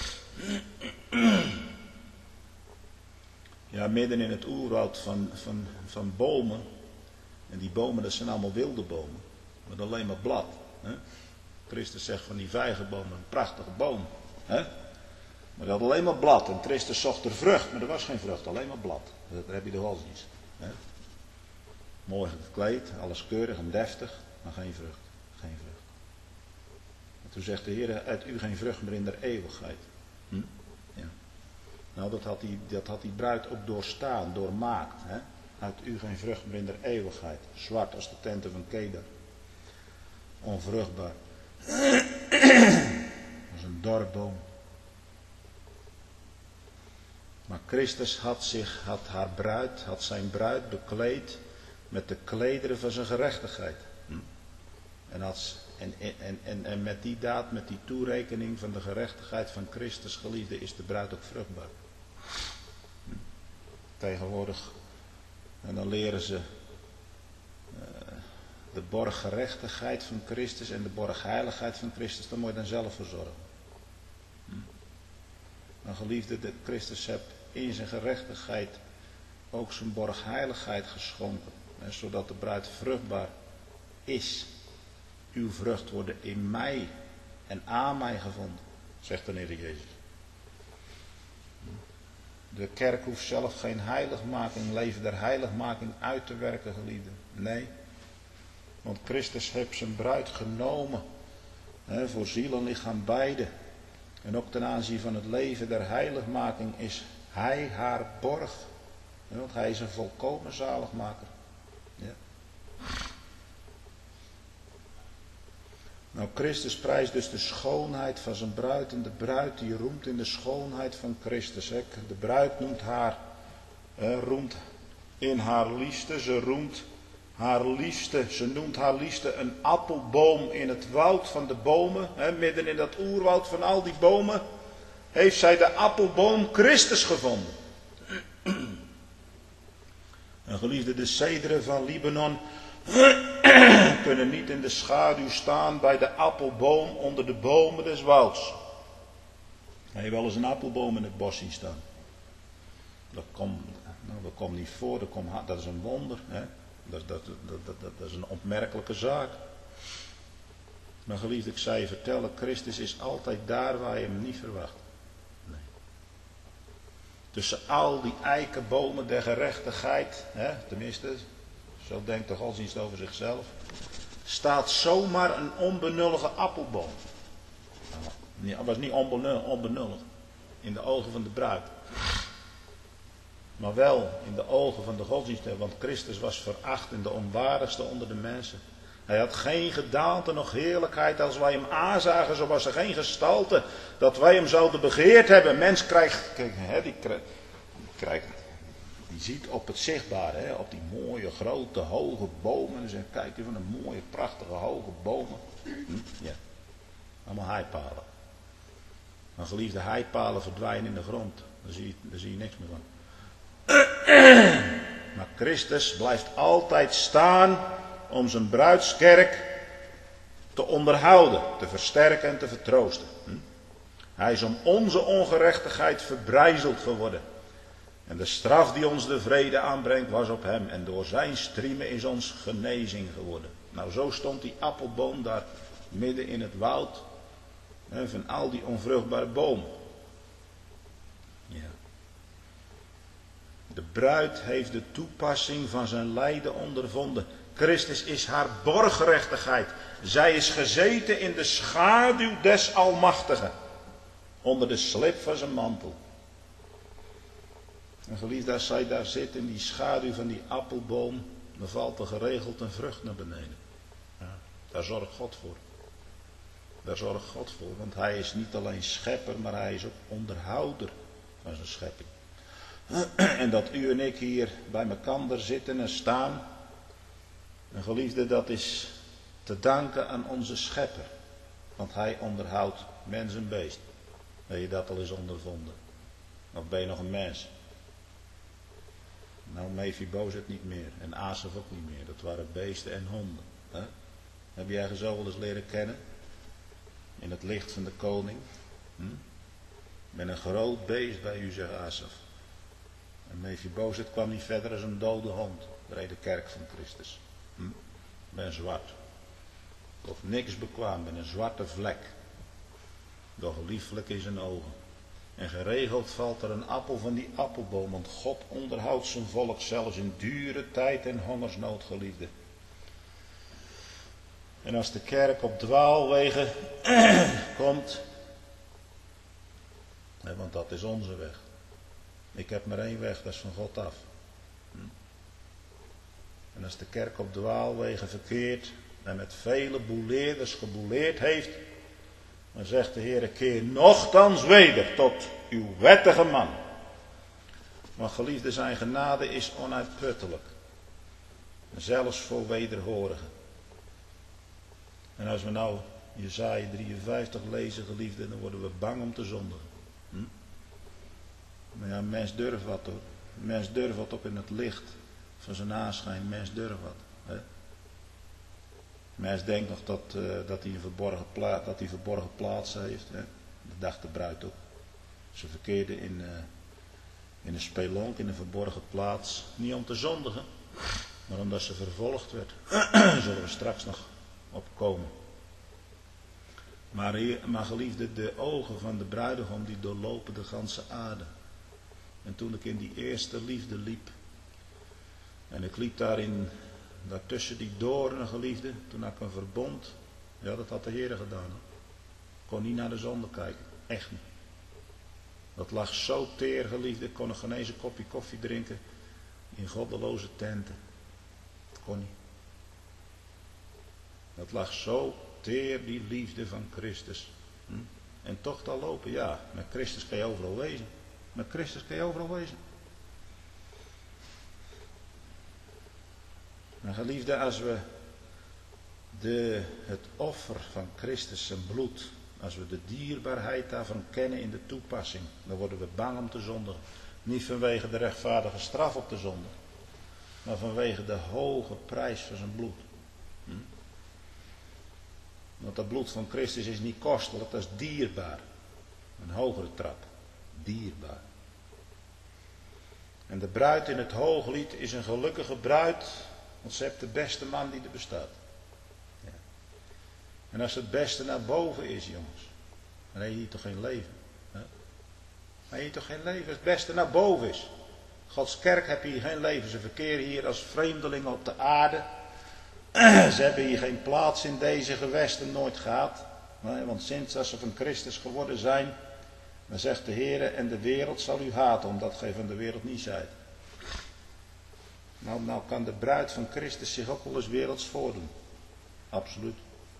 Ja, midden in het oerwoud van bomen. En die bomen, dat zijn allemaal wilde bomen. Met alleen maar blad. Hè? Christus zegt van die vijgenboom, een prachtige boom. Hè? Maar dat had alleen maar blad. En Christus zocht er vrucht, maar er was geen vrucht, alleen maar blad. Daar heb je de godsdienst. Hè? Mooi gekleed, alles keurig en deftig, maar geen vrucht. Geen vrucht. En toen zegt de Heer, uit u geen vrucht meer in der eeuwigheid. Ja. Nou, dat had die bruid ook doorstaan, doormaakt. Hè? Uit u geen vrucht meer in der eeuwigheid. Zwart als de tenten van Kedar. Onvruchtbaar. Als een dorpboom. Maar Christus had zijn bruid bekleed met de klederen van zijn gerechtigheid. En met die daad, met die toerekening van de gerechtigheid van Christus, geliefde, is de bruid ook vruchtbaar. Tegenwoordig, en dan leren ze de borggerechtigheid van Christus en de borgheiligheid van Christus, daar moet je dan zelf voor zorgen. Maar geliefde, de Christus heeft in zijn gerechtigheid ook zijn borgheiligheid geschonken. Zodat de bruid vruchtbaar is. Uw vrucht worden in mij en aan mij gevonden, zegt de Heer Jezus. De kerk hoeft zelf geen heiligmaking, leven der heiligmaking uit te werken, geliefden. Nee, want Christus heeft zijn bruid genomen. Voor ziel en lichaam beide. En ook ten aanzien van het leven der heiligmaking is hij haar borg. Want hij is een volkomen zaligmaker. Ja. Nou, Christus prijst dus de schoonheid van zijn bruid. En de bruid die roemt in de schoonheid van Christus. De bruid roemt in haar liefste. Ze roemt haar liefste. Ze noemt haar liefste een appelboom in het woud van de bomen. Midden in dat oerwoud van al die bomen heeft zij de appelboom Christus gevonden. En geliefde, de cederen van Libanon kunnen niet in de schaduw staan bij de appelboom onder de bomen des wouds. Heb je wel eens een appelboom in het bos zien staan? Dat komt niet voor, dat is een wonder. Hè? Dat is een opmerkelijke zaak. Maar geliefde, ik zei je vertellen, Christus is altijd daar waar je hem niet verwacht. Nee. Tussen al die eikenbomen der gerechtigheid, tenminste, zo denkt de godsdienst over zichzelf, staat zomaar een onbenullige appelboom. Hij was niet onbenullig in de ogen van de bruid. Maar wel in de ogen van de godsdienst, want Christus was veracht en de onwaardigste onder de mensen. Hij had geen gedaante nog heerlijkheid als wij hem aanzagen, zo was er geen gestalte dat wij hem zouden begeerd hebben. Mens krijgt, kijk, die ziet op het zichtbare, op die mooie grote hoge bomen. En zegt, kijk even een mooie prachtige hoge bomen. Ja, allemaal heipalen. Maar geliefde, heipalen verdwijnen in de grond. Daar zie je niks meer van. Maar Christus blijft altijd staan om zijn bruidskerk te onderhouden, te versterken en te vertroosten. Hij is om onze ongerechtigheid verbrijzeld geworden. En de straf die ons de vrede aanbrengt was op hem. En door zijn striemen is ons genezing geworden. Nou, zo stond die appelboom daar midden in het woud. Van al die onvruchtbare bomen. Ja. De bruid heeft de toepassing van zijn lijden ondervonden. Christus is haar borggerechtigheid. Zij is gezeten in de schaduw des Almachtigen. Onder de slip van zijn mantel. En geliefd, als zij daar zit in die schaduw van die appelboom, dan valt er geregeld een vrucht naar beneden. Ja, daar zorgt God voor. Daar zorgt God voor, want hij is niet alleen schepper, maar hij is ook onderhouder van zijn schepping. En dat u en ik hier bij elkaar zitten en staan, en geliefde, dat is te danken aan onze schepper. Want hij onderhoudt mens en beest. Heb je dat al eens ondervonden? Of ben je nog een mens? Nou, Mephibozet niet meer. En Asaf ook niet meer. Dat waren beesten en honden. Hè? Heb jij zo wel eens leren kennen? In het licht van de koning. Met een groot beest bij u, zegt Asaf. En Mephibozet kwam niet verder als een dode hond. Bij de kerk van Christus. Ben zwart. Of niks bekwaam. Met een zwarte vlek. Doch lieflijk in zijn ogen. En geregeld valt er een appel van die appelboom, want God onderhoudt zijn volk zelfs in dure tijd en hongersnood, geliefde. En als de kerk op dwaalwegen komt, want dat is onze weg. Ik heb maar één weg, dat is van God af. En als de kerk op dwaalwegen verkeert en met vele boeleerders geboeleerd heeft, dan zegt de Heer, keer nochtans weder tot uw wettige man. Want geliefde, zijn genade is onuitputtelijk. Zelfs voor wederhorigen. En als we nou Jesaja 53 lezen, geliefde, dan worden we bang om te zondigen. Maar ja, een mens durft wat hoor. Een mens durft wat op in het licht van zijn aanschijn. Een mens durft wat. Hè? Een mens denkt nog dat hij een verborgen plaats heeft. Hè? Dat dacht de bruid ook. Ze verkeerde in een spelonk, in een verborgen plaats. Niet om te zondigen, maar omdat ze vervolgd werd. Daar zullen we straks nog op komen. Maar geliefde, de ogen van de bruidegom die doorlopen de ganse aarde. En toen ik in die eerste liefde liep. En ik liep daartussen die doornen, geliefde. Toen had ik een verbond. Ja, dat had de Heer gedaan. Ik kon niet naar de zonde kijken. Echt niet. Dat lag zo teer, geliefde. Ik kon nog geen eens een kopje koffie drinken. In goddeloze tenten. Dat kon niet. Dat lag zo teer, die liefde van Christus. En toch dan lopen. Ja, met Christus kan je overal wezen. Met Christus kan je overal wezen. Maar geliefde, als we het offer van Christus zijn bloed, als we de dierbaarheid daarvan kennen in de toepassing, dan worden we bang om te zondigen. Niet vanwege de rechtvaardige straf op de zonde, maar vanwege de hoge prijs van zijn bloed. Want dat bloed van Christus is niet kostelijk, dat is dierbaar. Een hogere trap. Dierbaar. En de bruid in het hooglied is een gelukkige bruid, want ze heeft de beste man die er bestaat. Ja. En als het beste naar boven is, jongens, dan heb je hier toch geen leven. Hè? Dan heb je toch geen leven als het beste naar boven is. Gods kerk heeft hier geen leven. Ze verkeren hier als vreemdelingen op de aarde. Ze hebben hier geen plaats in deze gewesten nooit gehad. Nee, want sinds dat ze van Christus geworden zijn, dan zegt de Heer, en de wereld zal u haten, omdat gij van de wereld niet zijt. Nou kan de bruid van Christus zich ook wel eens werelds voordoen. Absoluut.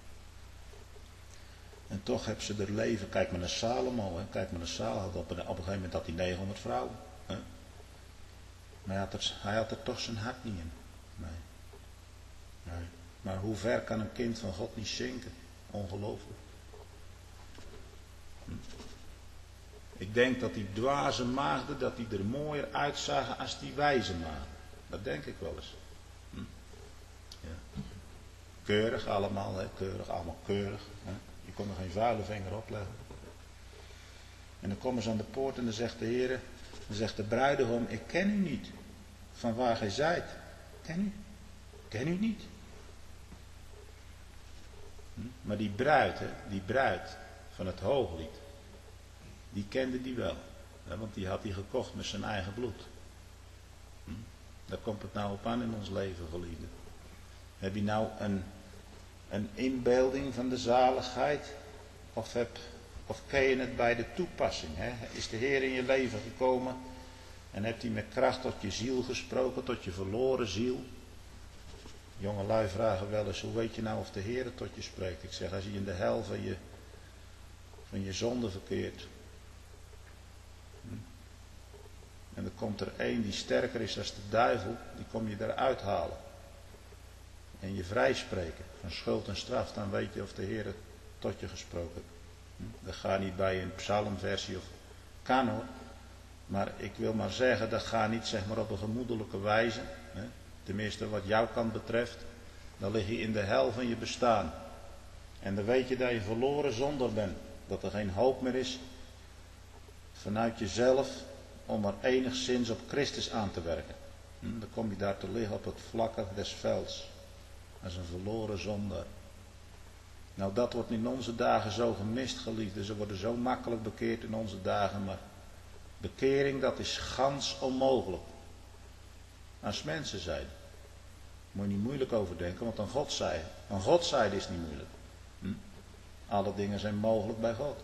En toch hebben ze er leven. Kijk maar naar Salomo. Hè. Kijk maar naar Salomo. Op een gegeven moment had hij 900 vrouwen. Hè. Maar hij had er toch zijn hart niet in. Nee. Maar hoe ver kan een kind van God niet zinken? Ongelooflijk. Ik denk dat die dwaze maagden, dat die er mooier uitzagen als die wijze maagden. Dat denk ik wel eens. Ja. Keurig allemaal, hè? Keurig, allemaal keurig. Hè? Je kon er geen vuile vinger opleggen. En dan komen ze aan de poort en dan zegt de Heer, dan zegt de bruidegom, ik ken u niet. Van waar gij zijt. Ken u? Ken u niet. Maar die bruid van het hooglied, die kende die wel. Want die had hij gekocht met zijn eigen bloed. Daar komt het nou op aan in ons leven, geliefde. Heb je nou een inbeelding van de zaligheid? Of ken je het bij de toepassing? Hè? Is de Heer in je leven gekomen en hebt hij met kracht tot je ziel gesproken, tot je verloren ziel? Jonge lui vragen wel eens, hoe weet je nou of de Heer tot je spreekt? Ik zeg, als je in de hel van je zonde verkeert. En er komt er één die sterker is dan de duivel, die kom je eruit halen. En je vrijspreken van schuld en straf, dan weet je of de Heer tot je gesproken heeft. Dat gaat niet bij een psalmversie of kan hoor. Maar ik wil maar zeggen, dat gaat niet zeg maar op een gemoedelijke wijze. Tenminste wat jouw kant betreft. Dan lig je in de hel van je bestaan. En dan weet je dat je verloren zonder bent. Dat er geen hoop meer is vanuit jezelf om er enigszins op Christus aan te werken. Dan kom je daar te liggen op het vlakke des velds. Als een verloren zondaar. Nou, dat wordt in onze dagen zo gemist, geliefden. Ze worden zo makkelijk bekeerd in onze dagen, maar Bekering, dat is gans onmogelijk. Als mensen zeiden. Moet je niet moeilijk over denken, want aan God zijde is niet moeilijk. Alle dingen zijn mogelijk bij God.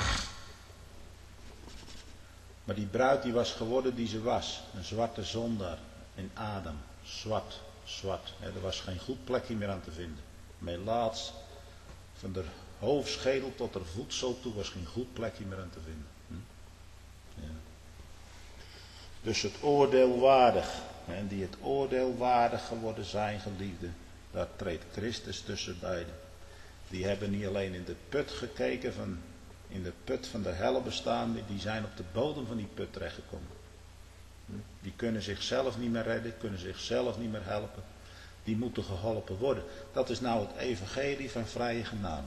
Maar die bruid die was geworden die ze was. Een zwarte zondaar in Adam. Zwart. Er was geen goed plekje meer aan te vinden. Melaats, van de hoofdschedel tot de voedsel toe was geen goed plekje meer aan te vinden. Ja. Dus het oordeel waardig. En die het oordeel waardig geworden zijn, geliefden. Daar treedt Christus tussen beiden. Die hebben niet alleen in de put gekeken, in de put van de hel bestaan, die zijn op de bodem van die put terechtgekomen. Die kunnen zichzelf niet meer redden, kunnen zichzelf niet meer helpen. Die moeten geholpen worden. Dat is nou het evangelie van vrije genade.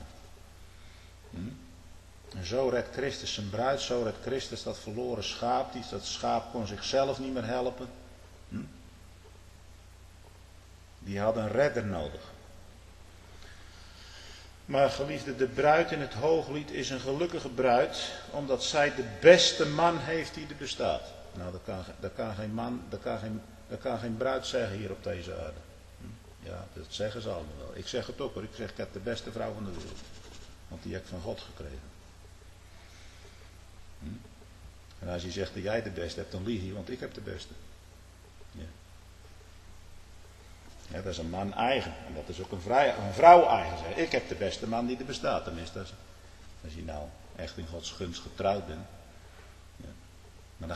En zo redt Christus zijn bruid, zo redt Christus dat verloren schaap. Dat schaap kon zichzelf niet meer helpen. Die had een redder nodig. Maar geliefde, de bruid in het Hooglied is een gelukkige bruid, omdat zij de beste man heeft die er bestaat. Nou, dat kan geen bruid zeggen hier op deze aarde. Ja, dat zeggen ze allemaal wel. Ik zeg het ook hoor, ik zeg ik heb de beste vrouw van de wereld. Want die heb ik van God gekregen. En als je zegt dat jij de beste hebt, dan lieg je, want ik heb de beste. Ja. Ja, dat is een man eigen. En dat is ook een vrouw eigen. Ik heb de beste man die er bestaat. Tenminste, als je nou echt in Gods gunst getrouwd bent. Ja. Maar dan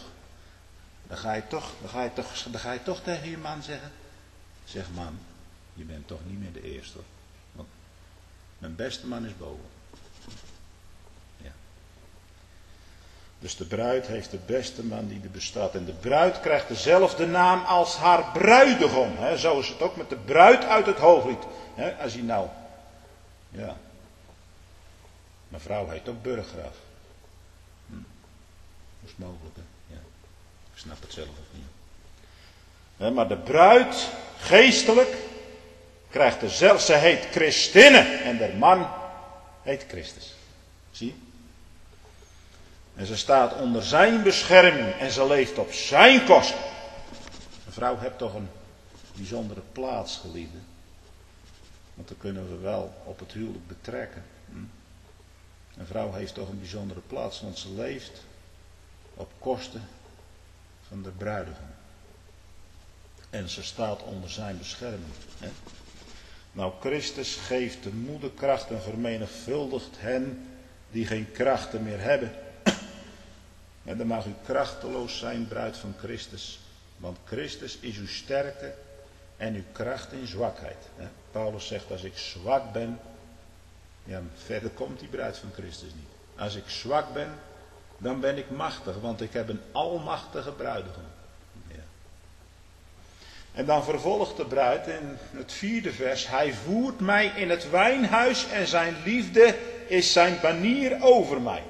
ga je toch tegen je man zeggen. Zeg man, je bent toch niet meer de eerste. Want mijn beste man is boven. Ja. Dus de bruid heeft de beste man die er bestaat. En de bruid krijgt dezelfde naam als haar bruidegom. Zo is het ook met de bruid uit het Hooglied. Als je nou... Ja. Mijn vrouw heet ook Burggraaf. Dat is mogelijk, hè? Ja. Ik snap het zelf ook niet. Maar de bruid, geestelijk, krijgt dezelfde... Ze heet Christinne. En de man heet Christus. Zie je? En ze staat onder zijn bescherming en ze leeft op zijn kosten. Een vrouw heeft toch een bijzondere plaats, geliefde. Want dan kunnen we wel op het huwelijk betrekken. Een vrouw heeft toch een bijzondere plaats, want ze leeft op kosten van de bruidegom. En ze staat onder zijn bescherming. Nou, Christus geeft de moederkracht en vermenigvuldigt hen die geen krachten meer hebben. En dan mag u krachteloos zijn, bruid van Christus. Want Christus is uw sterkte en uw kracht in zwakheid. Paulus zegt, als ik zwak ben, ja, verder komt die bruid van Christus niet. Als ik zwak ben, dan ben ik machtig, want ik heb een almachtige bruidegom. Ja. En dan vervolgt de bruid in het 4e vers, hij voert mij in het wijnhuis en zijn liefde is zijn banier over mij.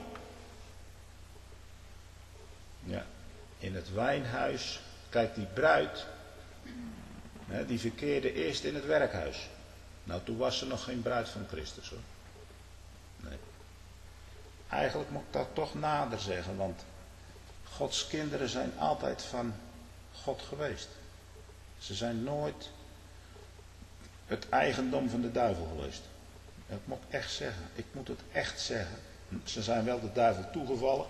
Ja, in het wijnhuis, kijk die bruid, die verkeerde eerst in het werkhuis. Nou, toen was ze nog geen bruid van Christus hoor. Nee. Eigenlijk moet ik dat toch nader zeggen, want Gods kinderen zijn altijd van God geweest. Ze zijn nooit het eigendom van de duivel geweest. Dat moet ik echt zeggen. Ik moet het echt zeggen. Ze zijn wel de duivel toegevallen.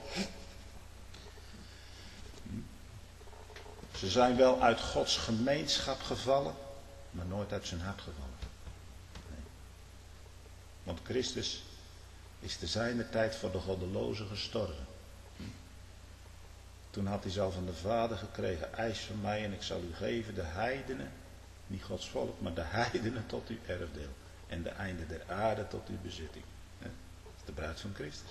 Ze zijn wel uit Gods gemeenschap gevallen, maar nooit uit zijn hart gevallen. Nee. Want Christus is te zijner tijd voor de goddelozen gestorven. Toen had hij zelf van de Vader gekregen, eis van mij en ik zal u geven de heidenen, niet Gods volk, maar de heidenen tot uw erfdeel. En de einde der aarde tot uw bezitting. Dat is de bruid van Christus.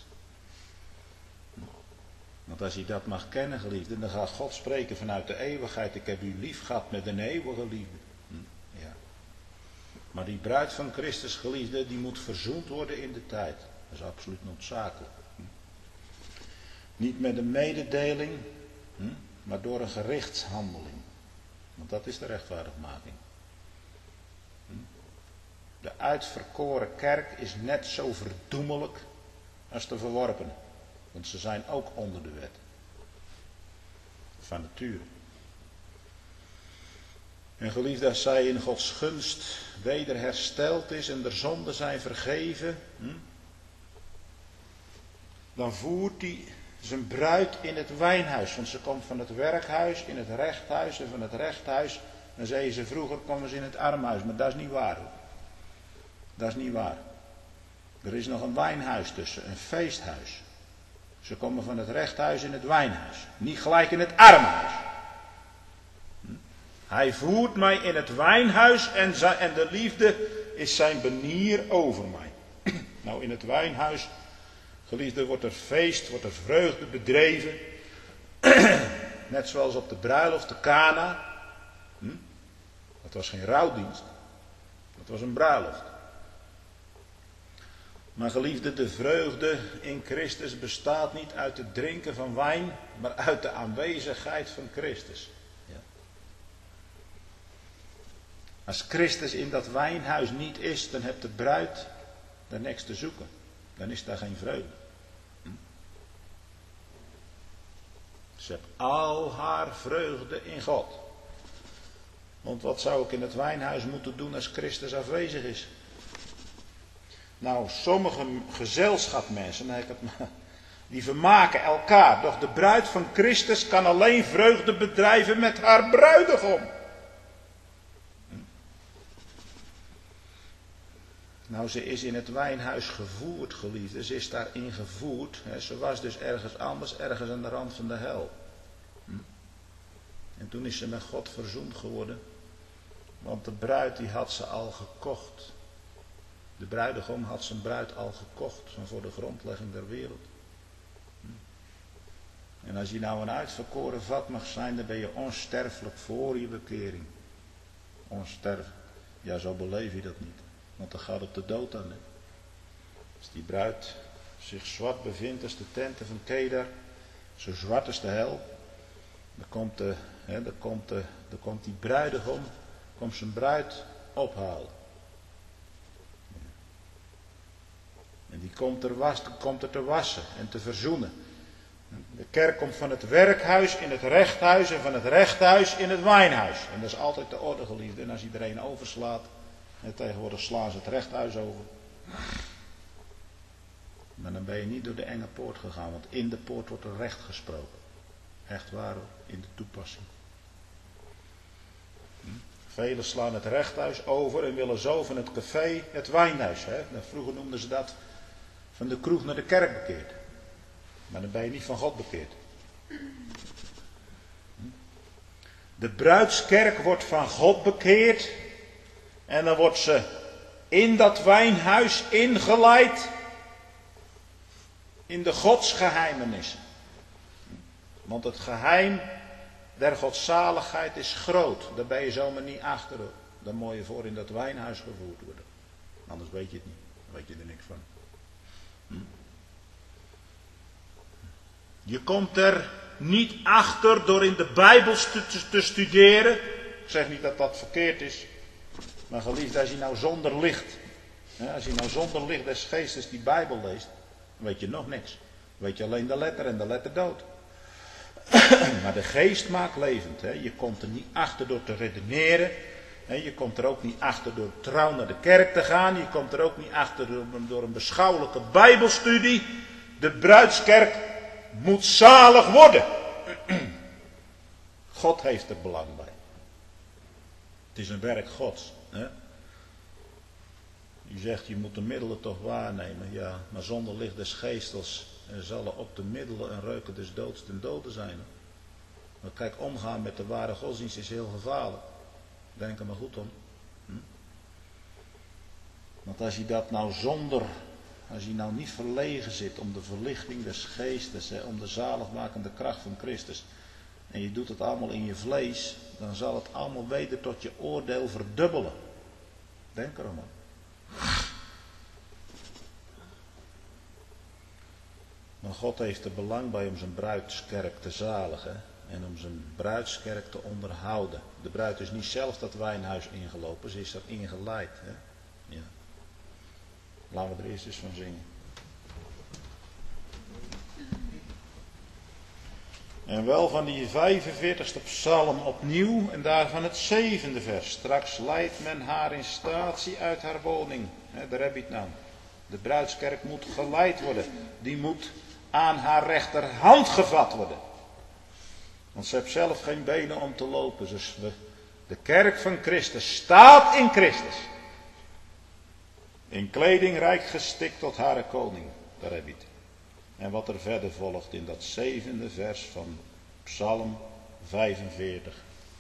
Want als je dat mag kennen, geliefde, dan gaat God spreken vanuit de eeuwigheid. Ik heb u lief gehad met een eeuwige liefde. Ja. Maar die bruid van Christus, geliefde, die moet verzoend worden in de tijd. Dat is absoluut noodzakelijk. Niet met een mededeling, maar door een gerichtshandeling. Want dat is de rechtvaardigmaking. De uitverkoren kerk is net zo verdoemelijk als de verworpenen. Want ze zijn ook onder de wet. van nature. En geliefd, als zij in Gods gunst weder hersteld is en de zonden zijn vergeven, dan voert hij zijn bruid in het wijnhuis. Want ze komt van het werkhuis in het rechthuis en van het rechthuis, dan zei ze vroeger, komen ze in het armhuis. Maar dat is niet waar, hoor. Dat is niet waar. Er is nog een wijnhuis tussen, een feesthuis. Ze komen van het rechthuis in het wijnhuis. Niet gelijk in het armhuis. Hij voert mij in het wijnhuis en de liefde is zijn benier over mij. Nou, in het wijnhuis, geliefde, wordt er feest, wordt er vreugde bedreven. Net zoals op de bruiloft, de Kana. Dat was geen rouwdienst. Dat was een bruiloft. Maar geliefde, de vreugde in Christus bestaat niet uit het drinken van wijn, maar uit de aanwezigheid van Christus. Ja. Als Christus in dat wijnhuis niet is, dan heeft de bruid daar niks te zoeken. Dan is daar geen vreugde. Ze heeft al haar vreugde in God. Want wat zou ik in het wijnhuis moeten doen als Christus afwezig is? Nou, sommige gezelschapsmensen, die vermaken elkaar. Doch de bruid van Christus kan alleen vreugde bedrijven met haar bruidegom. Nou, ze is in het wijnhuis gevoerd, geliefde. Ze is daarin gevoerd. Ze was dus ergens anders, ergens aan de rand van de hel. En toen is ze met God verzoend geworden. Want de bruid die had ze al gekocht. De bruidegom had zijn bruid al gekocht, van voor de grondlegging der wereld. En als je nou een uitverkoren vat mag zijn, dan ben je onsterfelijk voor je bekering. Onsterfelijk. Ja, zo beleef je dat niet. Want dan gaat het de dood aan. Hè. Als die bruid zich zwart bevindt als de tenten van Kedar, zo zwart als de hel, dan komt die bruidegom, komt zijn bruid ophalen. En die komt er te wassen en te verzoenen. De kerk komt van het werkhuis in het rechthuis en van het rechthuis in het wijnhuis. En dat is altijd de orde, geliefde. En als iedereen overslaat, en tegenwoordig slaan ze het rechthuis over. Maar dan ben je niet door de enge poort gegaan, want in de poort wordt er recht gesproken. Echt waar, in de toepassing. Velen slaan het rechthuis over en willen zo van het café het wijnhuis. Hè? Vroeger noemden ze dat van de kroeg naar de kerk bekeerd. Maar dan ben je niet van God bekeerd. De bruidskerk wordt van God bekeerd. En dan wordt ze in dat wijnhuis ingeleid. In de godsgeheimenissen. Want het geheim der godzaligheid is groot. Daar ben je zomaar niet achter. Dan moet je voor in dat wijnhuis gevoerd worden. Anders weet je het niet. Dan weet je er niks van. Je komt er niet achter door in de Bijbel te studeren. Ik zeg niet dat dat verkeerd is. Maar geliefd, als je nou zonder licht. Als je nou zonder licht des geestes die Bijbel leest. Dan weet je nog niks. Dan weet je alleen de letter en de letter dood. Maar de geest maakt levend. Hè. Je komt er niet achter door te redeneren. Je komt er ook niet achter door trouw naar de kerk te gaan. Je komt er ook niet achter door een beschouwelijke bijbelstudie. De bruidskerk moet zalig worden. God heeft er belang bij. Het is een werk Gods. Hè. Je zegt, je moet de middelen toch waarnemen. Ja, maar zonder licht des geestes zullen op de middelen en reuken des doods ten dode zijn. Maar kijk, omgaan met de ware godsdienst is heel gevaarlijk. Denk er maar goed om. Want als je dat nou als je nou niet verlegen zit om de verlichting des geestes, om de zaligmakende kracht van Christus, en je doet het allemaal in je vlees, dan zal het allemaal weder tot je oordeel verdubbelen. Denk erom aan. Maar God heeft er belang bij om zijn bruidskerk te zaligen en om zijn bruidskerk te onderhouden. De bruid is niet zelf dat wijnhuis ingelopen, ze is er ingeleid. Hè? Ja. Laten we er eerst eens van zingen. En wel van die 45ste psalm opnieuw en daarvan het 7e vers. Straks leidt men haar in statie uit haar woning. Daar heb je het nou. De bruidskerk moet geleid worden. Die moet aan haar rechterhand gevat worden. Want ze heeft zelf geen benen om te lopen. Dus de kerk van Christus staat in Christus. In kleding rijk gestikt tot haar koning. Daar heb je het. En wat er verder volgt in dat 7e vers van Psalm 45.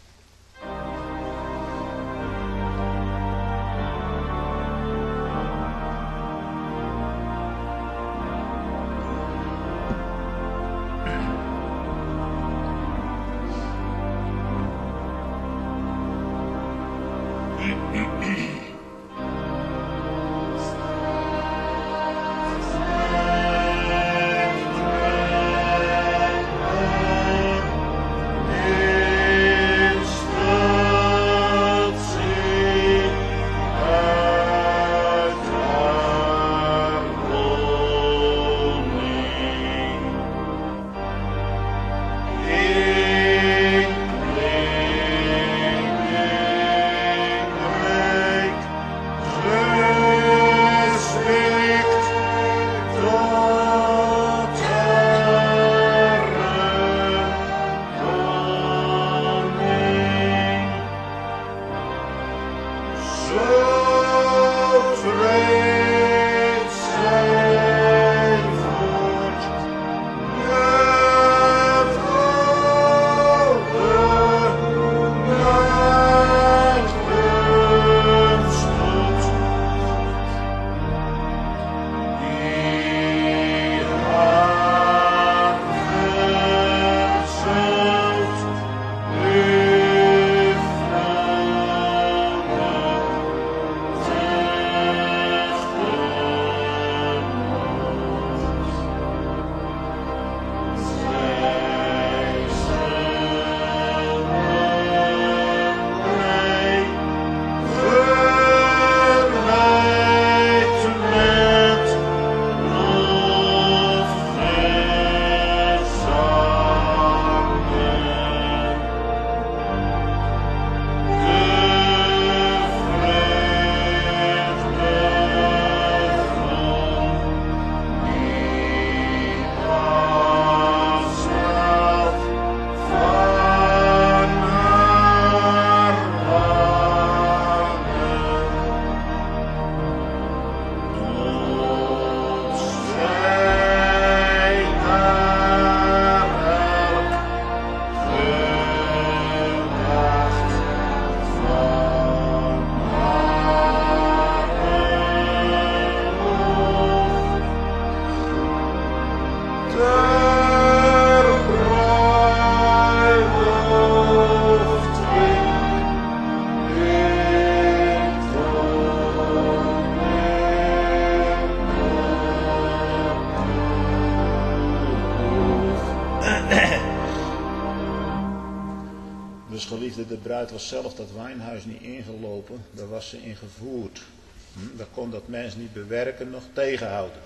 Dus geliefde, de bruid was zelf dat wijnhuis niet ingelopen, daar was ze in gevoerd. Daar kon dat mens niet bewerken, nog tegenhouden.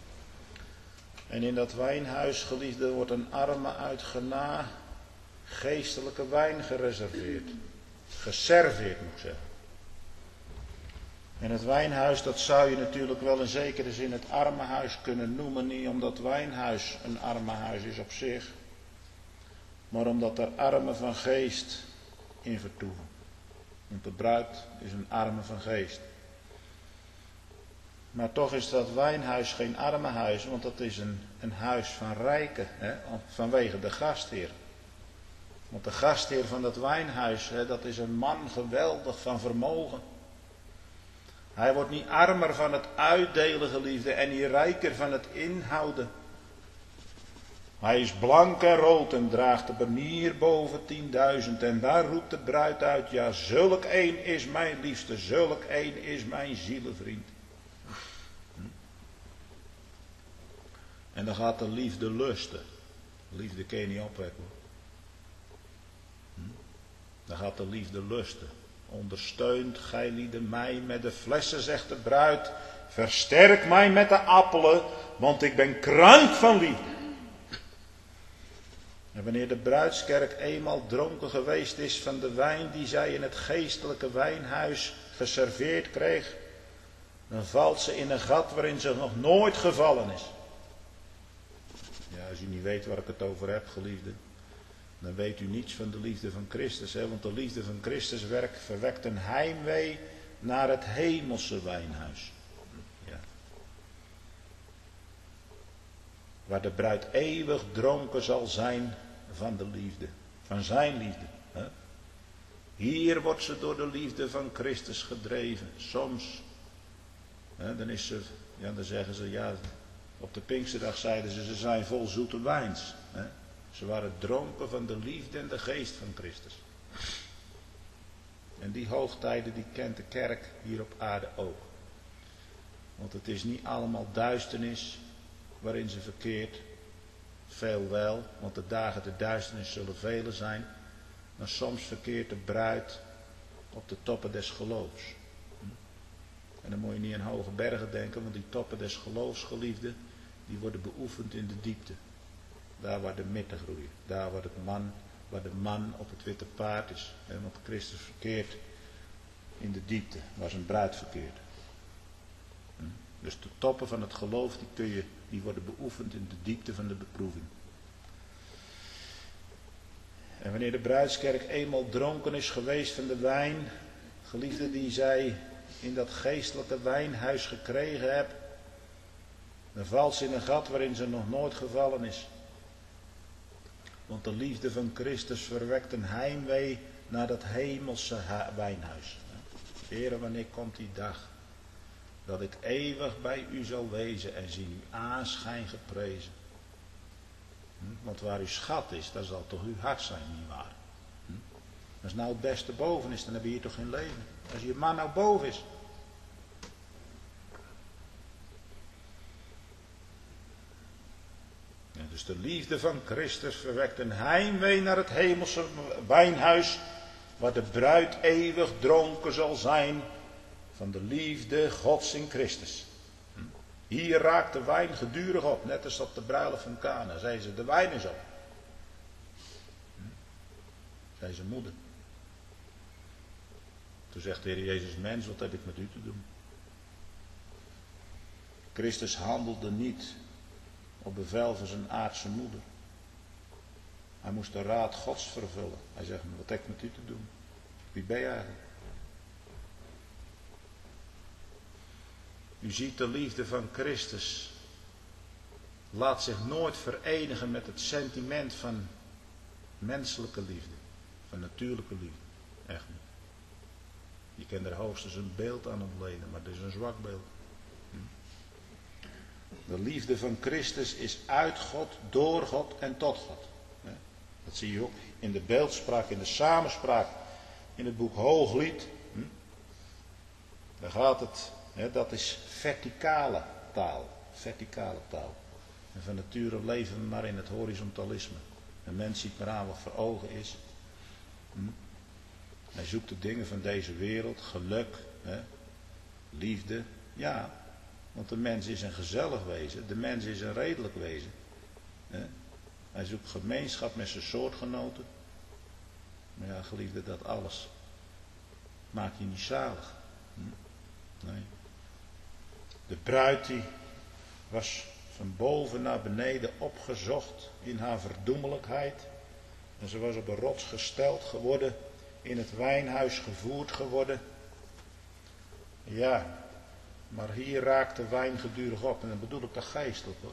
En in dat wijnhuis, geliefde, wordt een arme uit gena geestelijke wijn gereserveerd. Geserveerd moet ik zeggen. En het wijnhuis, dat zou je natuurlijk wel in zekere zin het armenhuis kunnen noemen. Niet omdat wijnhuis een armenhuis is op zich. Maar omdat er armen van geest in vertoeven. Want de bruid is een arme van geest. Maar toch is dat wijnhuis geen armenhuis. Want dat is een huis van rijken. Vanwege de gastheer. Want de gastheer van dat wijnhuis, dat is een man geweldig van vermogen. Hij wordt niet armer van het uitdelen, geliefde, en niet rijker van het inhouden. Hij is blank en rood en draagt de banier boven 10.000. En daar roept de bruid uit, ja, zulk een is mijn liefste, zulk een is mijn zielenvriend. En dan gaat de liefde lusten. Liefde kun je niet opwekken. Dan gaat de liefde lusten. Ondersteunt gij lieden mij met de flessen, zegt de bruid. Versterk mij met de appelen, want ik ben krank van liefde. En wanneer de bruidskerk eenmaal dronken geweest is van de wijn die zij in het geestelijke wijnhuis geserveerd kreeg, dan valt ze in een gat waarin ze nog nooit gevallen is. Ja, als u niet weet waar ik het over heb, geliefde, dan weet u niets van de liefde van Christus. Hè? Want de liefde van Christus verwekt een heimwee naar het hemelse wijnhuis. Ja. Waar de bruid eeuwig dronken zal zijn van de liefde. Van zijn liefde. Hè? Hier wordt ze door de liefde van Christus gedreven. Soms. Hè, dan zeggen ze, ja, op de Pinksterdag zeiden ze zijn vol zoete wijns. Hè? Ze waren dronken van de liefde en de geest van Christus. En die hoogtijden die kent de kerk hier op aarde ook. Want het is niet allemaal duisternis waarin ze verkeert. Veel wel, want de dagen de duisternis zullen vele zijn. Maar soms verkeert de bruid op de toppen des geloofs. En dan moet je niet aan hoge bergen denken, want die toppen des geloofs, geliefden, die worden beoefend in de diepte. Daar waar de mitten groeien. Daar waar de man op het witte paard is. Want Christus verkeert in de diepte, waar zijn bruid verkeert. Dus de toppen van het geloof, die worden beoefend in de diepte van de beproeving. En wanneer de bruidskerk eenmaal dronken is geweest van de wijn, geliefde, die zij in dat geestelijke wijnhuis gekregen hebt, dan valt ze in een gat waarin ze nog nooit gevallen is. Want de liefde van Christus verwekt een heimwee naar dat hemelse wijnhuis. Heere, wanneer komt die dag dat ik eeuwig bij u zal wezen en zien uw aanschijn geprezen. Want waar uw schat is, daar zal toch uw hart zijn, nietwaar? Als nou het beste boven is, dan heb je hier toch geen leven. Als je man nou boven is. Ja, dus de liefde van Christus verwekt een heimwee naar het hemelse wijnhuis, waar de bruid eeuwig dronken zal zijn van de liefde Gods in Christus. Hier raakt de wijn gedurig op, net als op de bruiloft van Kana. Zei ze, de wijn is op. Zei zijn moeder. Toen zegt de Heer Jezus, mens, wat heb ik met u te doen? Christus handelde niet op bevel van zijn aardse moeder. Hij moest de raad Gods vervullen. Hij zegt, wat heb ik met u te doen? Wie ben je eigenlijk? U ziet, de liefde van Christus laat zich nooit verenigen met het sentiment van menselijke liefde. Van natuurlijke liefde. Echt niet. Je kan er hoogstens een beeld aan ontlenen, maar het is een zwak beeld. De liefde van Christus is uit God, door God en tot God. Dat zie je ook in de beeldspraak, in de samenspraak, in het boek Hooglied. Daar gaat het, dat is verticale taal. Verticale taal. En van nature leven we maar in het horizontalisme. Een mens ziet maar aan wat voor ogen is. Hij zoekt de dingen van deze wereld, geluk, liefde. Ja, want de mens is een gezellig wezen, de mens is een redelijk wezen. Hij zoekt gemeenschap met zijn soortgenoten. Maar ja, geliefde, dat alles maakt je niet zalig. Nee. De bruid die was van boven naar beneden opgezocht in haar verdoemelijkheid. En ze was op een rots gesteld geworden, in het wijnhuis gevoerd geworden. Ja, maar hier raakt de wijn gedurig op. En dan bedoel ik dat geestelijk hoor.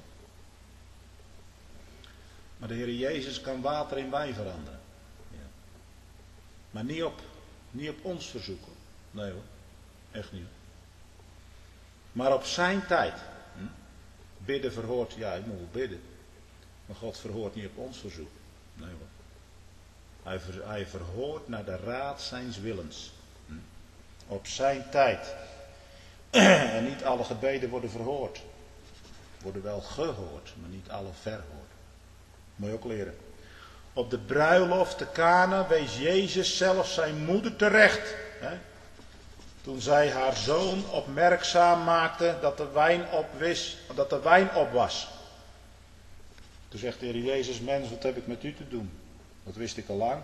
Maar de Heer Jezus kan water in wijn veranderen. Ja. Maar niet op ons verzoek hoor. Nee hoor, echt niet. Maar op zijn tijd. Bidden verhoort, ja ik moet wel bidden. Maar God verhoort niet op ons verzoek. Nee hoor. Hij verhoort naar de raad zijns willens. Op zijn tijd. En niet alle gebeden worden verhoord. Worden wel gehoord, maar niet alle verhoord. Moet je ook leren. Op de bruiloft te Kana wees Jezus zelfs zijn moeder terecht. Toen zij haar zoon opmerkzaam maakte dat de wijn op was. Toen zegt de Heer Jezus, mens, wat heb ik met u te doen? Dat wist ik al lang.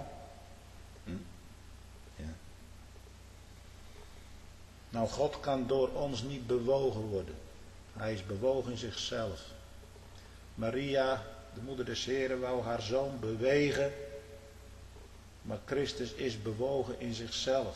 Ja. Nou, God kan door ons niet bewogen worden. Hij is bewogen in zichzelf. Maria, de moeder des Heren, wou haar zoon bewegen. Maar Christus is bewogen in zichzelf.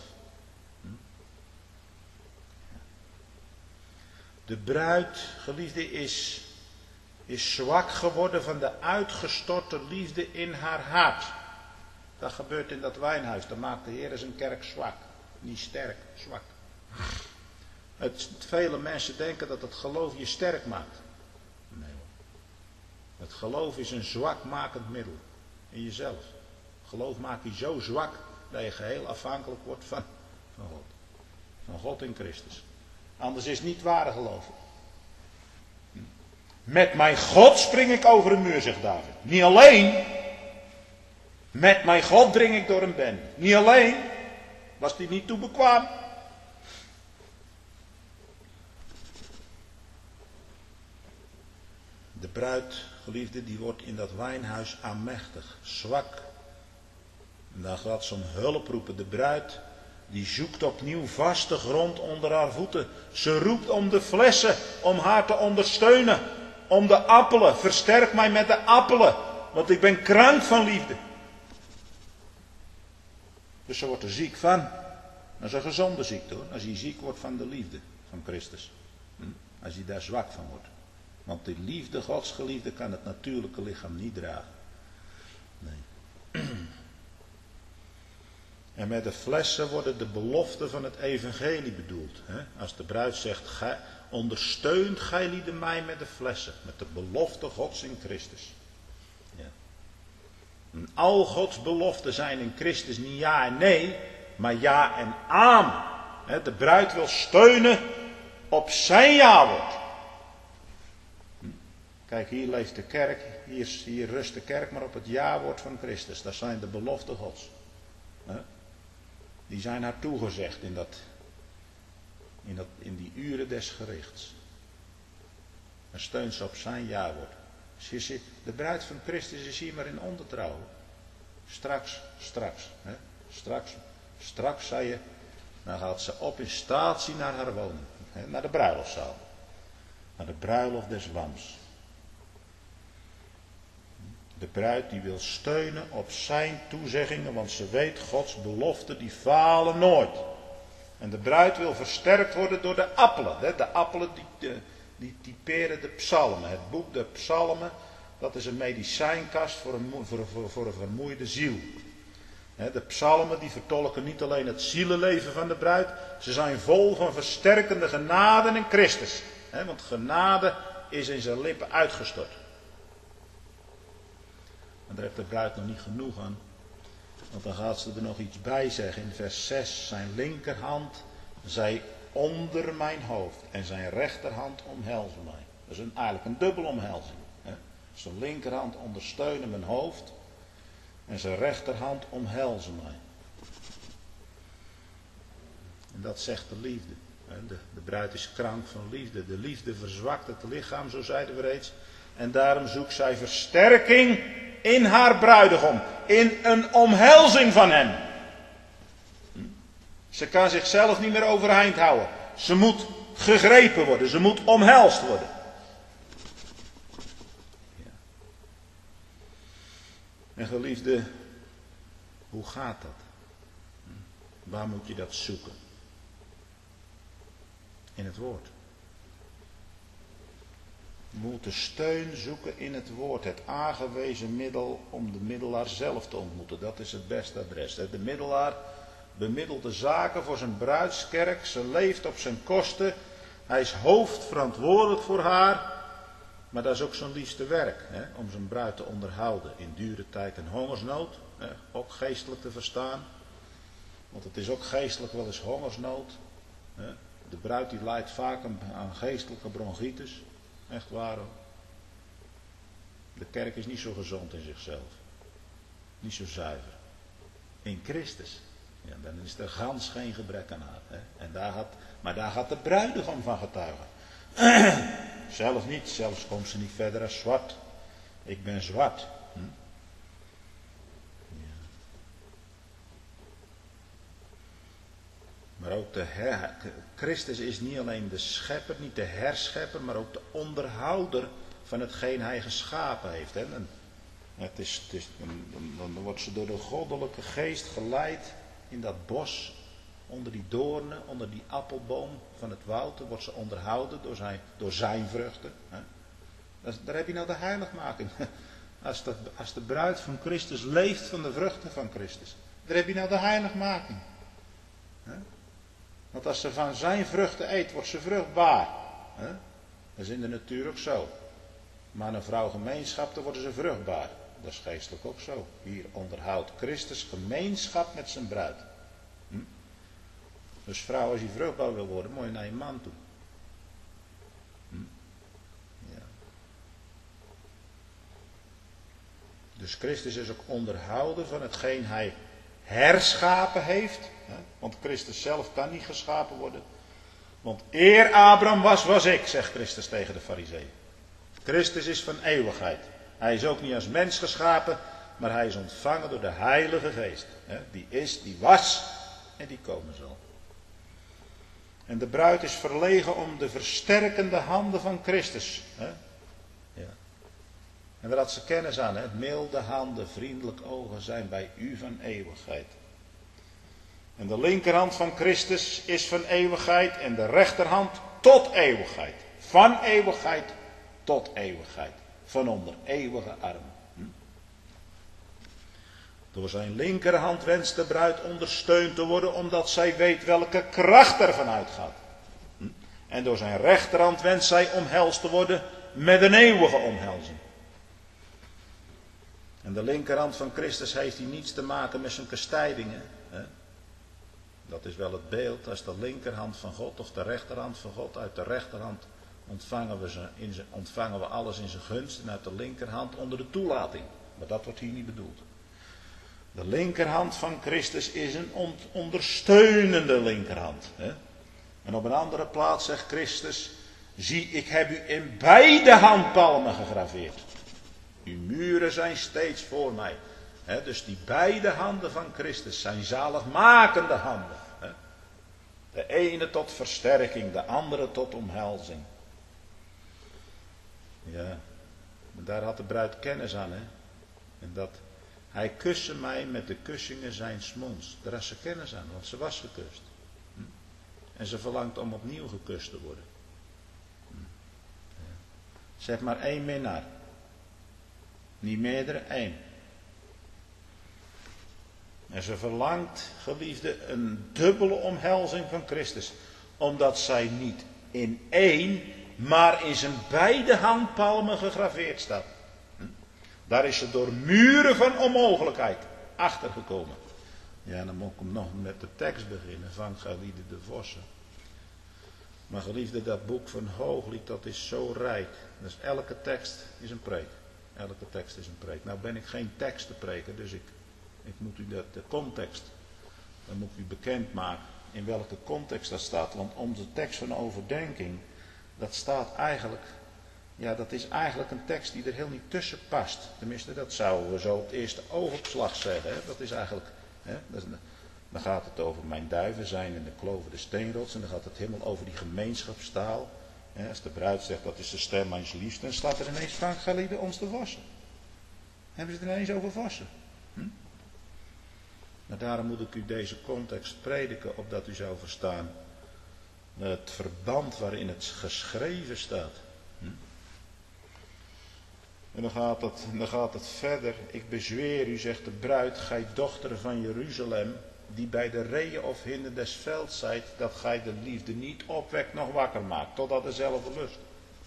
De bruid, geliefde, is zwak geworden van de uitgestorte liefde in haar hart. Dat gebeurt in dat wijnhuis. Dan maakt de Heer zijn kerk zwak. Niet sterk, zwak. Vele mensen denken dat het geloof je sterk maakt. Nee hoor. Het geloof is een zwakmakend middel. In jezelf. Geloof maakt je zo zwak dat je geheel afhankelijk wordt van God. Van God in Christus. Anders is het niet ware geloven. Met mijn God spring ik over een muur, zegt David. Niet alleen. Met mijn God dring ik door een ben. Niet alleen. Was die niet toe bekwaam. De bruid, geliefde, die wordt in dat wijnhuis aanmächtig. Zwak. En dan gaat ze om hulp roepen. De bruid, die zoekt opnieuw vaste grond onder haar voeten. Ze roept om de flessen, om haar te ondersteunen. Om de appelen. Versterk mij met de appelen. Want ik ben krank van liefde. Dus ze wordt er ziek van. Dat is een gezonde ziekte hoor. Als je ziek wordt van de liefde van Christus. Als je daar zwak van wordt. Want die liefde, Gods geliefde, kan het natuurlijke lichaam niet dragen. Nee. En met de flessen worden de beloften van het evangelie bedoeld. Als de bruid zegt, ondersteunt gij lieden mij met de flessen. Met de belofte Gods in Christus. Ja. En al Gods beloften zijn in Christus niet ja en nee, maar ja en amen. De bruid wil steunen op zijn ja-woord. Kijk, hier leeft de kerk, hier rust de kerk maar op het ja-woord van Christus. Dat zijn de beloften Gods. Die zijn haar toegezegd in die uren des gerichts. En steunt ze op zijn ja-woord. De bruid van Christus is hier maar in ondertrouw. Straks, zei je, dan gaat ze op in statie naar haar woning. Naar de bruiloftszaal. Naar de bruiloft des lams. De bruid die wil steunen op zijn toezeggingen, want ze weet Gods beloften die falen nooit. En de bruid wil versterkt worden door de appelen. De appelen die typeren de psalmen. Het boek de psalmen, dat is een medicijnkast voor een vermoeide ziel. De psalmen die vertolken niet alleen het zielenleven van de bruid, ze zijn vol van versterkende genade in Christus. Want genade is in zijn lippen uitgestort. En daar heeft de bruid nog niet genoeg aan. Want dan gaat ze er nog iets bij zeggen in vers 6. Zijn linkerhand zij onder mijn hoofd. En zijn rechterhand omhelzen mij. Dat is eigenlijk een dubbele omhelzing. Zijn linkerhand ondersteunen mijn hoofd. En zijn rechterhand omhelzen mij. En dat zegt de liefde. De bruid is krank van liefde. De liefde verzwakt het lichaam, zo zeiden we reeds. En daarom zoekt zij versterking in haar bruidegom. In een omhelzing van hem. Ze kan zichzelf niet meer overeind houden. Ze moet gegrepen worden. Ze moet omhelst worden. Ja. En geliefde, hoe gaat dat? Waar moet je dat zoeken? In het woord. We moeten steun zoeken in het woord. Het aangewezen middel om de middelaar zelf te ontmoeten. Dat is het beste adres. De middelaar bemiddelt de zaken voor zijn bruidskerk. Ze leeft op zijn kosten. Hij is hoofdverantwoordelijk voor haar. Maar dat is ook zijn liefste werk. Om zijn bruid te onderhouden in dure tijd en hongersnood. Ook geestelijk te verstaan. Want het is ook geestelijk wel eens hongersnood. De bruid die lijdt vaak aan geestelijke bronchitis. Echt waar hoor. De kerk is niet zo gezond in zichzelf. Niet zo zuiver. In Christus. Ja, dan is er gans geen gebrek aan haar. En daar gaat de bruidegom van getuigen. Zelf niet. Zelfs komt ze niet verder als zwart. Ik ben zwart. Maar ook Christus is niet alleen de schepper, niet de herschepper, maar ook de onderhouder van hetgeen hij geschapen heeft. Hè. Dan wordt ze door de goddelijke geest geleid in dat bos, onder die doornen, onder die appelboom van het woud. Dan wordt ze onderhouden door zijn vruchten. Hè. Daar heb je nou de heiligmaking. Als de bruid van Christus leeft van de vruchten van Christus, daar heb je nou de heiligmaking. Hè. Want als ze van zijn vruchten eet, wordt ze vruchtbaar. Hè? Dat is in de natuur ook zo. Maar een vrouw gemeenschap, dan worden ze vruchtbaar. Dat is geestelijk ook zo. Hier onderhoudt Christus gemeenschap met zijn bruid. Dus vrouw, als je vruchtbaar wil worden, moet je naar je man toe. Ja. Dus Christus is ook onderhouden van hetgeen hij herschapen heeft. Want Christus zelf kan niet geschapen worden. Want eer Abraham was ik, zegt Christus tegen de Farizeeën. Christus is van eeuwigheid. Hij is ook niet als mens geschapen, maar hij is ontvangen door de Heilige Geest. Die is, die was en die komen zal. En de bruid is verlegen om de versterkende handen van Christus. Ja. En daar had ze kennis aan. Milde handen, vriendelijk ogen zijn bij u van eeuwigheid. En de linkerhand van Christus is van eeuwigheid en de rechterhand tot eeuwigheid. Van eeuwigheid tot eeuwigheid. Van onder eeuwige armen. Door zijn linkerhand wenst de bruid ondersteund te worden, omdat zij weet welke kracht ervan uitgaat. En door zijn rechterhand wenst zij omhelst te worden met een eeuwige omhelzing. En de linkerhand van Christus heeft hier niets te maken met zijn kastijdingen. Dat is wel het beeld, als de linkerhand van God of de rechterhand van God. Uit de rechterhand ontvangen we alles in zijn gunst en uit de linkerhand onder de toelating. Maar dat wordt hier niet bedoeld. De linkerhand van Christus is een ondersteunende linkerhand. En op een andere plaats zegt Christus, zie, ik heb u in beide handpalmen gegraveerd. Uw muren zijn steeds voor mij. Dus die beide handen van Christus zijn zaligmakende handen. De ene tot versterking, de andere tot omhelzing. Ja, maar daar had de bruid kennis aan. En dat hij kuste mij met de kussingen zijns monds. Daar had ze kennis aan, want ze was gekust. En ze verlangt om opnieuw gekust te worden. Zeg maar één minnaar. Niet meerdere, één. En ze verlangt, geliefde, een dubbele omhelzing van Christus. Omdat zij niet in één, maar in zijn beide handpalmen gegraveerd staat. Daar is ze door muren van onmogelijkheid achtergekomen. Ja, dan moet ik hem nog met de tekst beginnen van Geliede de Vossen. Maar geliefde, dat boek van Hooglied, dat is zo rijk. Dus elke tekst is een preek. Elke tekst is een preek. Nou ben ik geen tekstenpreker, dus ik moet u de context, dan moet ik u bekendmaken in welke context dat staat. Want onze tekst van overdenking, dat staat eigenlijk, ja, dat is eigenlijk een tekst die er heel niet tussen past. Tenminste, dat zouden we zo op het eerste oogopslag zeggen. Hè? Dat is eigenlijk, dan gaat het over mijn duiven zijn in de kloven de steenrots. En dan gaat het helemaal over die gemeenschapstaal. Als de bruid zegt, dat is de stem mijns liefs, dan staat er ineens van Geliede ons de vossen. Hebben ze het ineens over vossen? Maar daarom moet ik u deze context prediken, opdat u zou verstaan het verband waarin het geschreven staat. En dan gaat het verder. Ik bezweer u, zegt de bruid, gij dochter van Jeruzalem, die bij de reeën of hinden des velds zijt, dat gij de liefde niet opwekt nog wakker maakt, totdat dezelfde lust.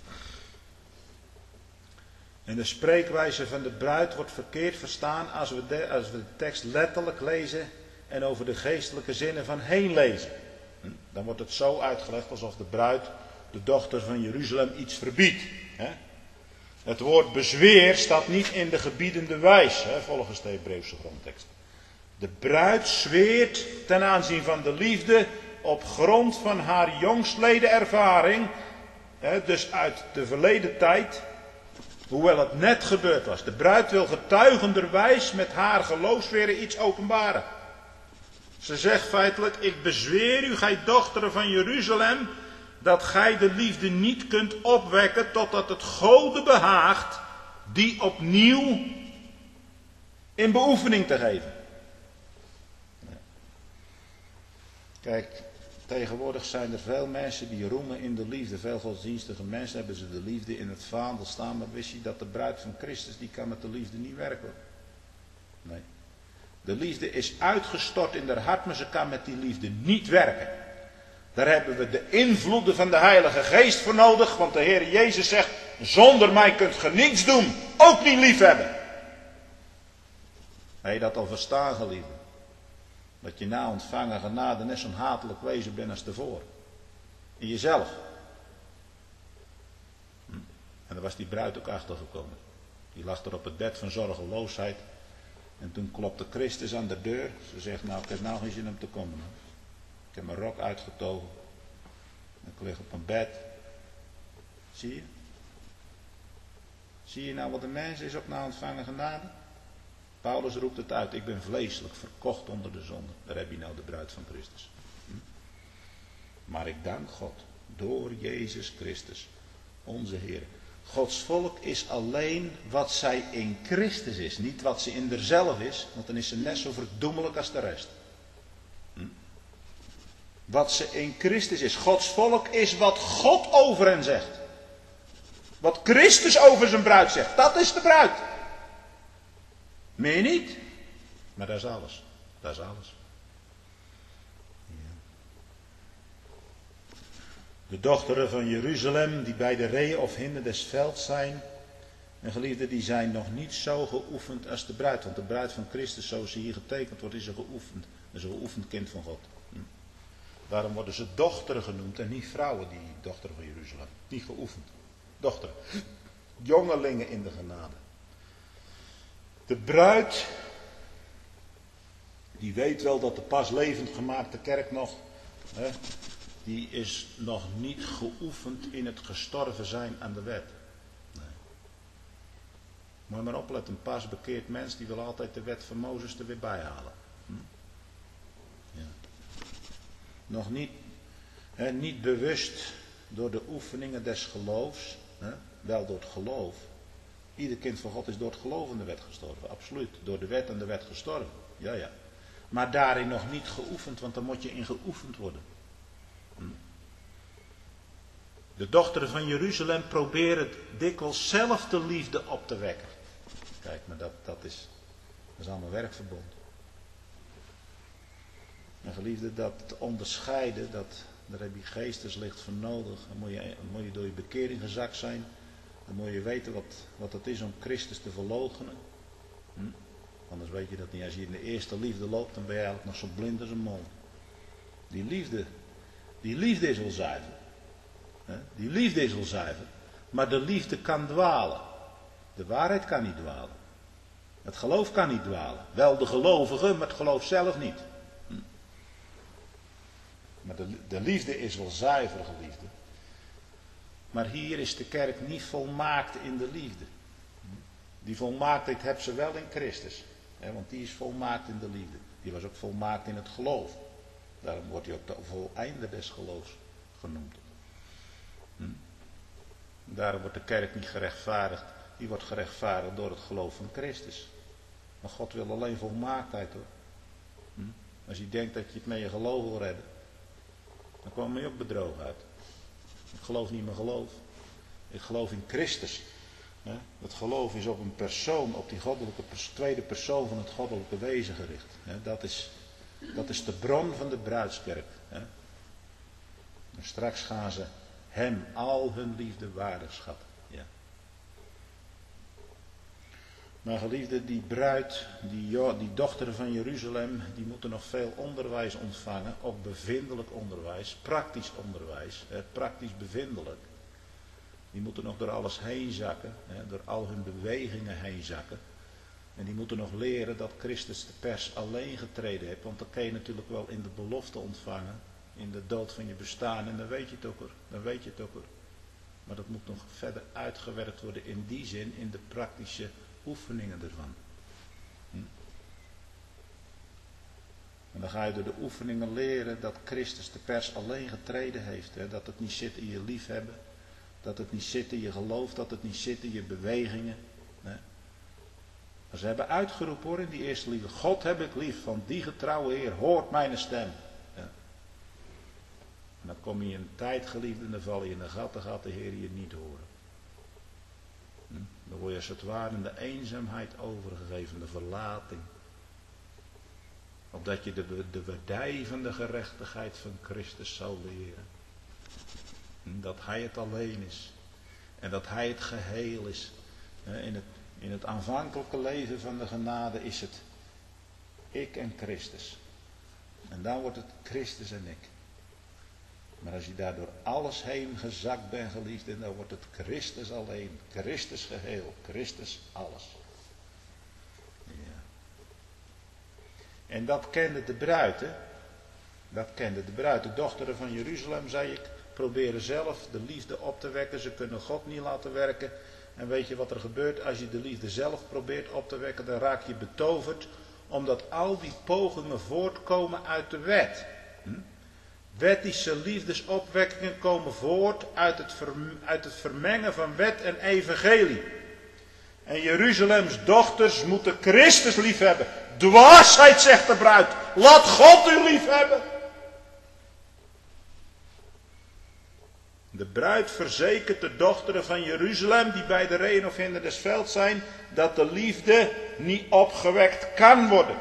En de spreekwijze van de bruid wordt verkeerd verstaan als we de tekst letterlijk lezen en over de geestelijke zinnen van heen lezen. Dan wordt het zo uitgelegd alsof de bruid, de dochter van Jeruzalem, iets verbiedt. Het woord bezweer staat niet in de gebiedende wijs, volgens de Hebreeuwse grondtekst. De bruid zweert ten aanzien van de liefde op grond van haar jongstleden ervaring, dus uit de verleden tijd, Hoewel het net gebeurd was. De bruid wil getuigenderwijs met haar geloofsveren iets openbaren. Ze zegt feitelijk, ik bezweer u, gij dochteren van Jeruzalem, dat gij de liefde niet kunt opwekken totdat het Gode behaagt die opnieuw in beoefening te geven. Kijk, tegenwoordig zijn er veel mensen die roemen in de liefde. Veel godsdienstige mensen hebben ze de liefde in het vaandel staan. Maar wist je dat de bruid van Christus, die kan met de liefde niet werken? Nee. De liefde is uitgestort in haar hart, maar ze kan met die liefde niet werken. Daar hebben we de invloeden van de Heilige Geest voor nodig. Want de Heer Jezus zegt, zonder mij kunt ge niets doen. Ook niet liefhebben. Heb je dat al verstaan, geliefde? Dat je na ontvangen genade net zo'n hatelijk wezen bent als tevoren. In jezelf. En daar was die bruid ook achter gekomen. Die lag er op het bed van zorgeloosheid. En toen klopte Christus aan de deur. Ze zegt, nou ik heb nou geen zin om te komen. Ik heb mijn rok uitgetogen. En ik lig op mijn bed. Zie je? Zie je nou wat de mens is op na ontvangen genade? Paulus roept het uit. Ik ben vleeselijk verkocht onder de zonde. Daar heb je nou de bruid van Christus. Maar ik dank God. Door Jezus Christus. Onze Heer. Gods volk is alleen wat zij in Christus is. Niet wat ze in haarzelf is. Want dan is ze net zo verdoemelijk als de rest. Wat ze in Christus is. Gods volk is wat God over hen zegt. Wat Christus over zijn bruid zegt. Dat is de bruid. Meer niet. Maar dat is alles. Dat is alles. Ja. De dochteren van Jeruzalem die bij de reeën of hinden des velds zijn. En geliefden, die zijn nog niet zo geoefend als de bruid. Want de bruid van Christus, zoals ze hier getekend wordt, is een geoefend. Is een geoefend kind van God. Daarom worden ze dochteren genoemd en niet vrouwen, die dochteren van Jeruzalem. Niet geoefend. Dochteren. Jongelingen in de genade. De bruid, die weet wel dat de pas levend gemaakte kerk nog, die is nog niet geoefend in het gestorven zijn aan de wet. Nee. Moet je maar opletten, een pas bekeerd mens, die wil altijd de wet van Mozes er weer bij halen. Ja. Nog niet, niet bewust door de oefeningen des geloofs, wel door het geloof. Ieder kind van God is door het geloof in de wet gestorven, absoluut. Door de wet en de wet gestorven, ja. Maar daarin nog niet geoefend, want daar moet je in geoefend worden. De dochteren van Jeruzalem proberen dikwijls zelf de liefde op te wekken. Kijk, maar dat is allemaal werkverbond. En geliefde, dat te onderscheiden, daar heb je geesteslicht voor nodig. Dan moet je door je bekering gezakt zijn. Dan moet je weten wat het is om Christus te verloochenen. Anders weet je dat niet. Als je in de eerste liefde loopt, dan ben je eigenlijk nog zo blind als een mol. Die liefde is wel zuiver. Die liefde is wel zuiver. Maar de liefde kan dwalen. De waarheid kan niet dwalen. Het geloof kan niet dwalen. Wel de gelovigen, maar het geloof zelf niet. Maar de liefde is wel zuiver, geliefde. Maar hier is de kerk niet volmaakt in de liefde. Die volmaaktheid heeft ze wel in Christus. Want die is volmaakt in de liefde. Die was ook volmaakt in het geloof. Daarom wordt hij ook de voleinder des geloofs genoemd. Daarom wordt de kerk niet gerechtvaardigd. Die wordt gerechtvaardigd door het geloof van Christus. Maar God wil alleen volmaaktheid, hoor. Als je denkt dat je het met je geloof wil redden, dan kom je ook bedrogen uit. Ik geloof niet in mijn geloof. Ik geloof in Christus. Het geloof is op een persoon, op die goddelijke, tweede persoon van het goddelijke wezen gericht. Dat is de bron van de bruidskerk. En straks gaan ze hem al hun liefde waardig schatten. Ja. Maar geliefde, die bruid, die dochteren van Jeruzalem, die moeten nog veel onderwijs ontvangen. Ook bevindelijk onderwijs, praktisch onderwijs, praktisch bevindelijk. Die moeten nog door alles heen zakken, door al hun bewegingen heen zakken. En die moeten nog leren dat Christus de pers alleen getreden heeft. Want dan kun je natuurlijk wel in de belofte ontvangen, in de dood van je bestaan. En dan weet je het ook hoor, Maar dat moet nog verder uitgewerkt worden in die zin, in de praktische oefeningen ervan. En dan ga je door de oefeningen leren dat Christus de pers alleen getreden heeft. Hè? Dat het niet zit in je liefhebben. Dat het niet zit in je geloof. Dat het niet zit in je bewegingen. Hè? Maar ze hebben uitgeroepen hoor in die eerste liefde. God heb ik lief, van die getrouwe Heer, hoort mijn stem. Ja. En dan kom je in een tijd geliefde en dan val je in de gat, dan gaat de Heer je niet horen. Dan word je als het ware in de eenzaamheid overgegeven, de verlating. Opdat je de waardij van de gerechtigheid van Christus zou leren. Dat Hij het alleen is. En dat Hij het geheel is. In het aanvankelijke leven van de genade is het ik en Christus. En dan wordt het Christus en ik. Maar als je daar door alles heen gezakt bent geliefd, dan wordt het Christus alleen. Christus geheel. Christus alles. Ja. En dat kende de bruid, hè? Dat kende de bruid. De dochteren van Jeruzalem, zei ik, proberen zelf de liefde op te wekken. Ze kunnen God niet laten werken. En weet je wat er gebeurt? Als je de liefde zelf probeert op te wekken, dan raak je betoverd. Omdat al die pogingen voortkomen uit de wet. Wettische liefdesopwekkingen komen voort uit het vermengen van wet en evangelie. En Jeruzalems dochters moeten Christus liefhebben. Dwaasheid, zegt de bruid. Laat God u liefhebben. De bruid verzekert de dochteren van Jeruzalem, die bij de reen of hinder des velds zijn, dat de liefde niet opgewekt kan worden.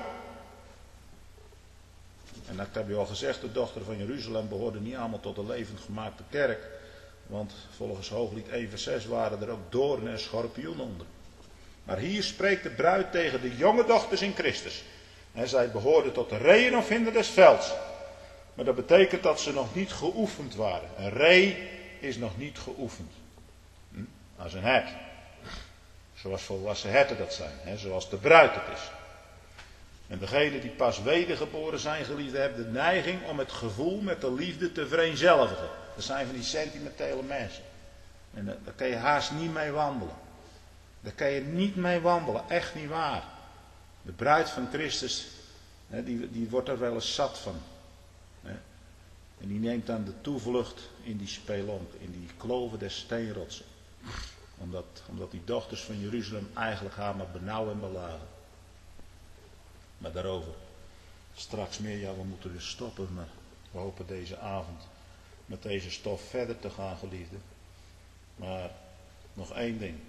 En dat heb je al gezegd, de dochteren van Jeruzalem behoorden niet allemaal tot de levend gemaakte kerk. Want volgens Hooglied 1 vers 6 waren er ook doornen en schorpioenen onder. Maar hier spreekt de bruid tegen de jonge dochters in Christus. En zij behoorden tot de reeën of hinder des velds. Maar dat betekent dat ze nog niet geoefend waren. Een ree is nog niet geoefend. Als een hert. Zoals volwassen herten dat zijn. Zoals de bruid het is. En degenen die pas wedergeboren zijn, geliefden, hebben de neiging om het gevoel met de liefde te vereenzelvigen. Dat zijn van die sentimentele mensen. En daar kan je haast niet mee wandelen. Daar kan je niet mee wandelen, echt niet waar. De bruid van Christus, die wordt er wel eens zat van. En die neemt dan de toevlucht in die spelonk, in die kloven des steenrotsen. Omdat die dochters van Jeruzalem eigenlijk haar maar benauwen en belagen. Maar daarover straks meer. Ja, we moeten dus stoppen. Maar we hopen deze avond met deze stof verder te gaan, geliefden. Maar nog één ding.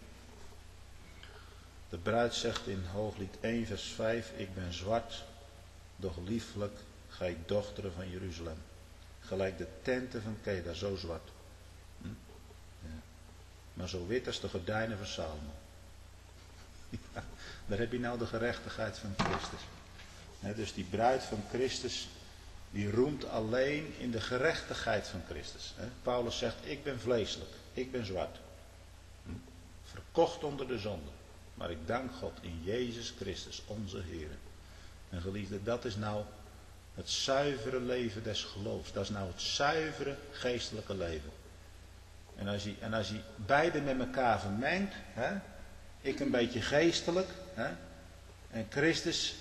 De bruid zegt in Hooglied 1 vers 5. Ik ben zwart, doch lieflijk, gij dochteren van Jeruzalem. Gelijk de tenten van Kedar, zo zwart. Ja. Maar zo wit als de gordijnen van Salomo. Ja, daar heb je nou de gerechtigheid van Christus. Dus die bruid van Christus, die roemt alleen in de gerechtigheid van Christus. Paulus zegt, ik ben vleeselijk, ik ben zwart. Verkocht onder de zonde. Maar ik dank God in Jezus Christus, onze Heer. En geliefde, dat is nou het zuivere leven des geloofs. Dat is nou het zuivere geestelijke leven. En als je beide met elkaar vermengt, ik een beetje geestelijk, en Christus,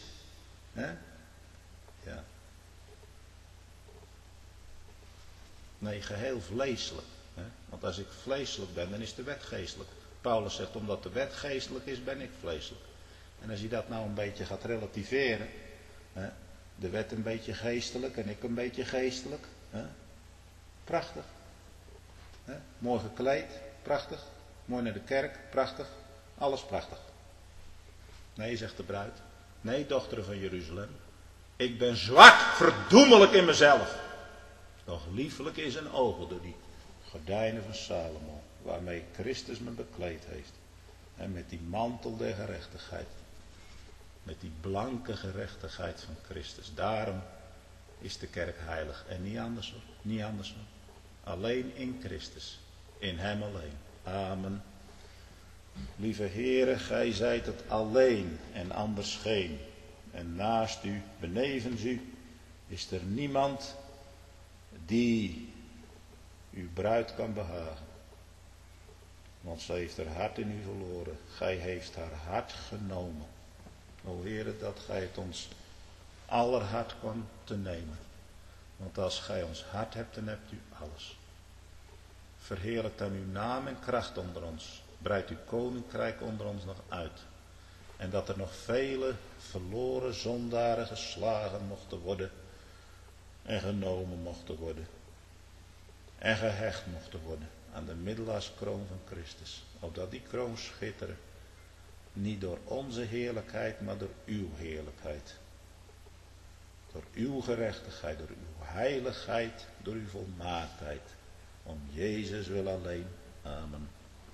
ja. Nee, geheel vleeselijk. Want als ik vleeselijk ben, dan is de wet geestelijk. Paulus zegt, omdat de wet geestelijk is, ben ik vleeselijk. En als je dat nou een beetje gaat relativeren, de wet een beetje geestelijk en ik een beetje geestelijk. Prachtig. Mooi gekleed, prachtig. Mooi naar de kerk, prachtig. Alles prachtig. Nee, zegt de bruid. Nee, dochteren van Jeruzalem. Ik ben zwak, verdoemelijk in mezelf. Doch liefelijk is een ogen door die gordijnen van Salomo. Waarmee Christus me bekleed heeft. En met die mantel der gerechtigheid. Met die blanke gerechtigheid van Christus. Daarom is de kerk heilig. En niet anders hoor. Niet anders hoor. Alleen in Christus. In hem alleen. Amen. Lieve Heere, gij zijt het alleen en anders geen. En naast u, benevens u, is er niemand die uw bruid kan behagen. Want ze heeft haar hart in u verloren. Gij heeft haar hart genomen. O Heere, dat gij het ons aller hart kwam te nemen. Want als gij ons hart hebt, dan hebt u alles. Verheerlijk dan uw naam en kracht onder ons. Breid uw koninkrijk onder ons nog uit. En dat er nog vele verloren zondaren geslagen mochten worden. En genomen mochten worden. En gehecht mochten worden aan de middelaarskroon van Christus. Opdat die kroon schitteren. Niet door onze heerlijkheid, maar door uw heerlijkheid. Door uw gerechtigheid, door uw heiligheid, door uw volmaaktheid. Om Jezus wil alleen. Amen.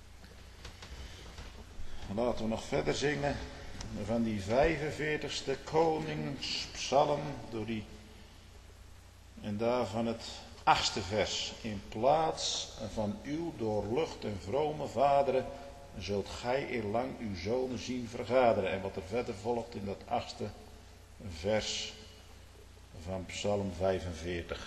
Laten we nog verder zingen van die 45ste koningspsalm. En daarvan het 8e vers. In plaats van uw doorlucht en vrome vaderen zult gij eerlang uw zonen zien vergaderen. En wat er verder volgt in dat 8e vers van Psalm 45.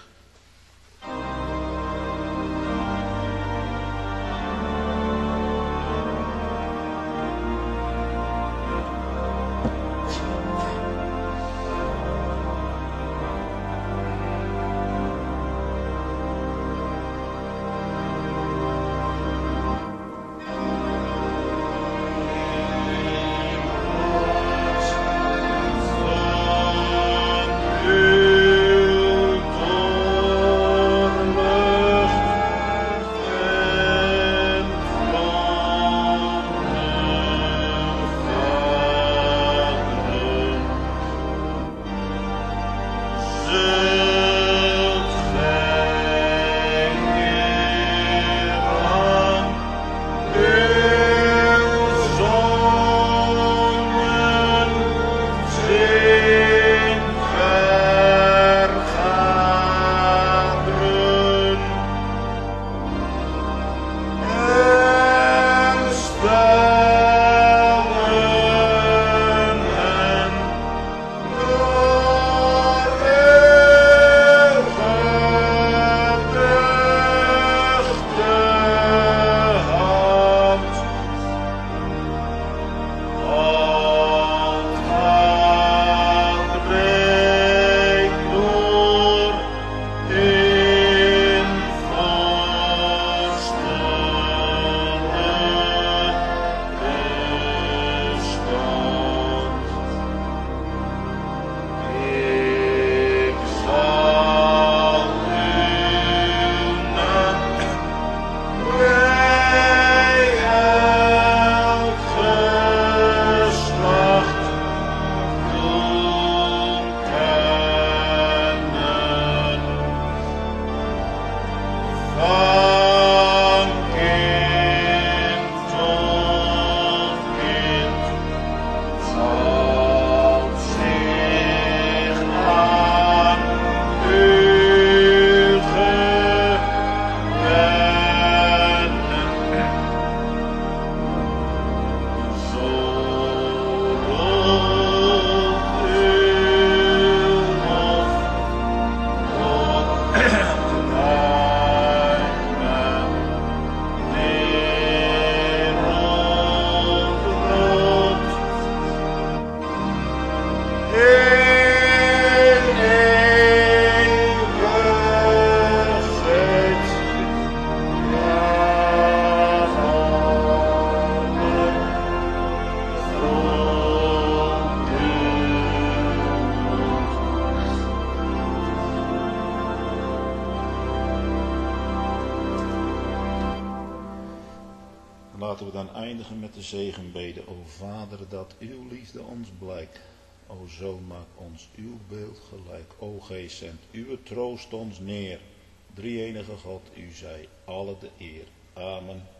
Laten we dan eindigen met de zegenbede. O Vader, dat uw liefde ons blijkt. O Zoon, maak ons uw beeld gelijk. O Geest, zend uw troost ons neer. Drie-enige God, u zij alle de eer. Amen.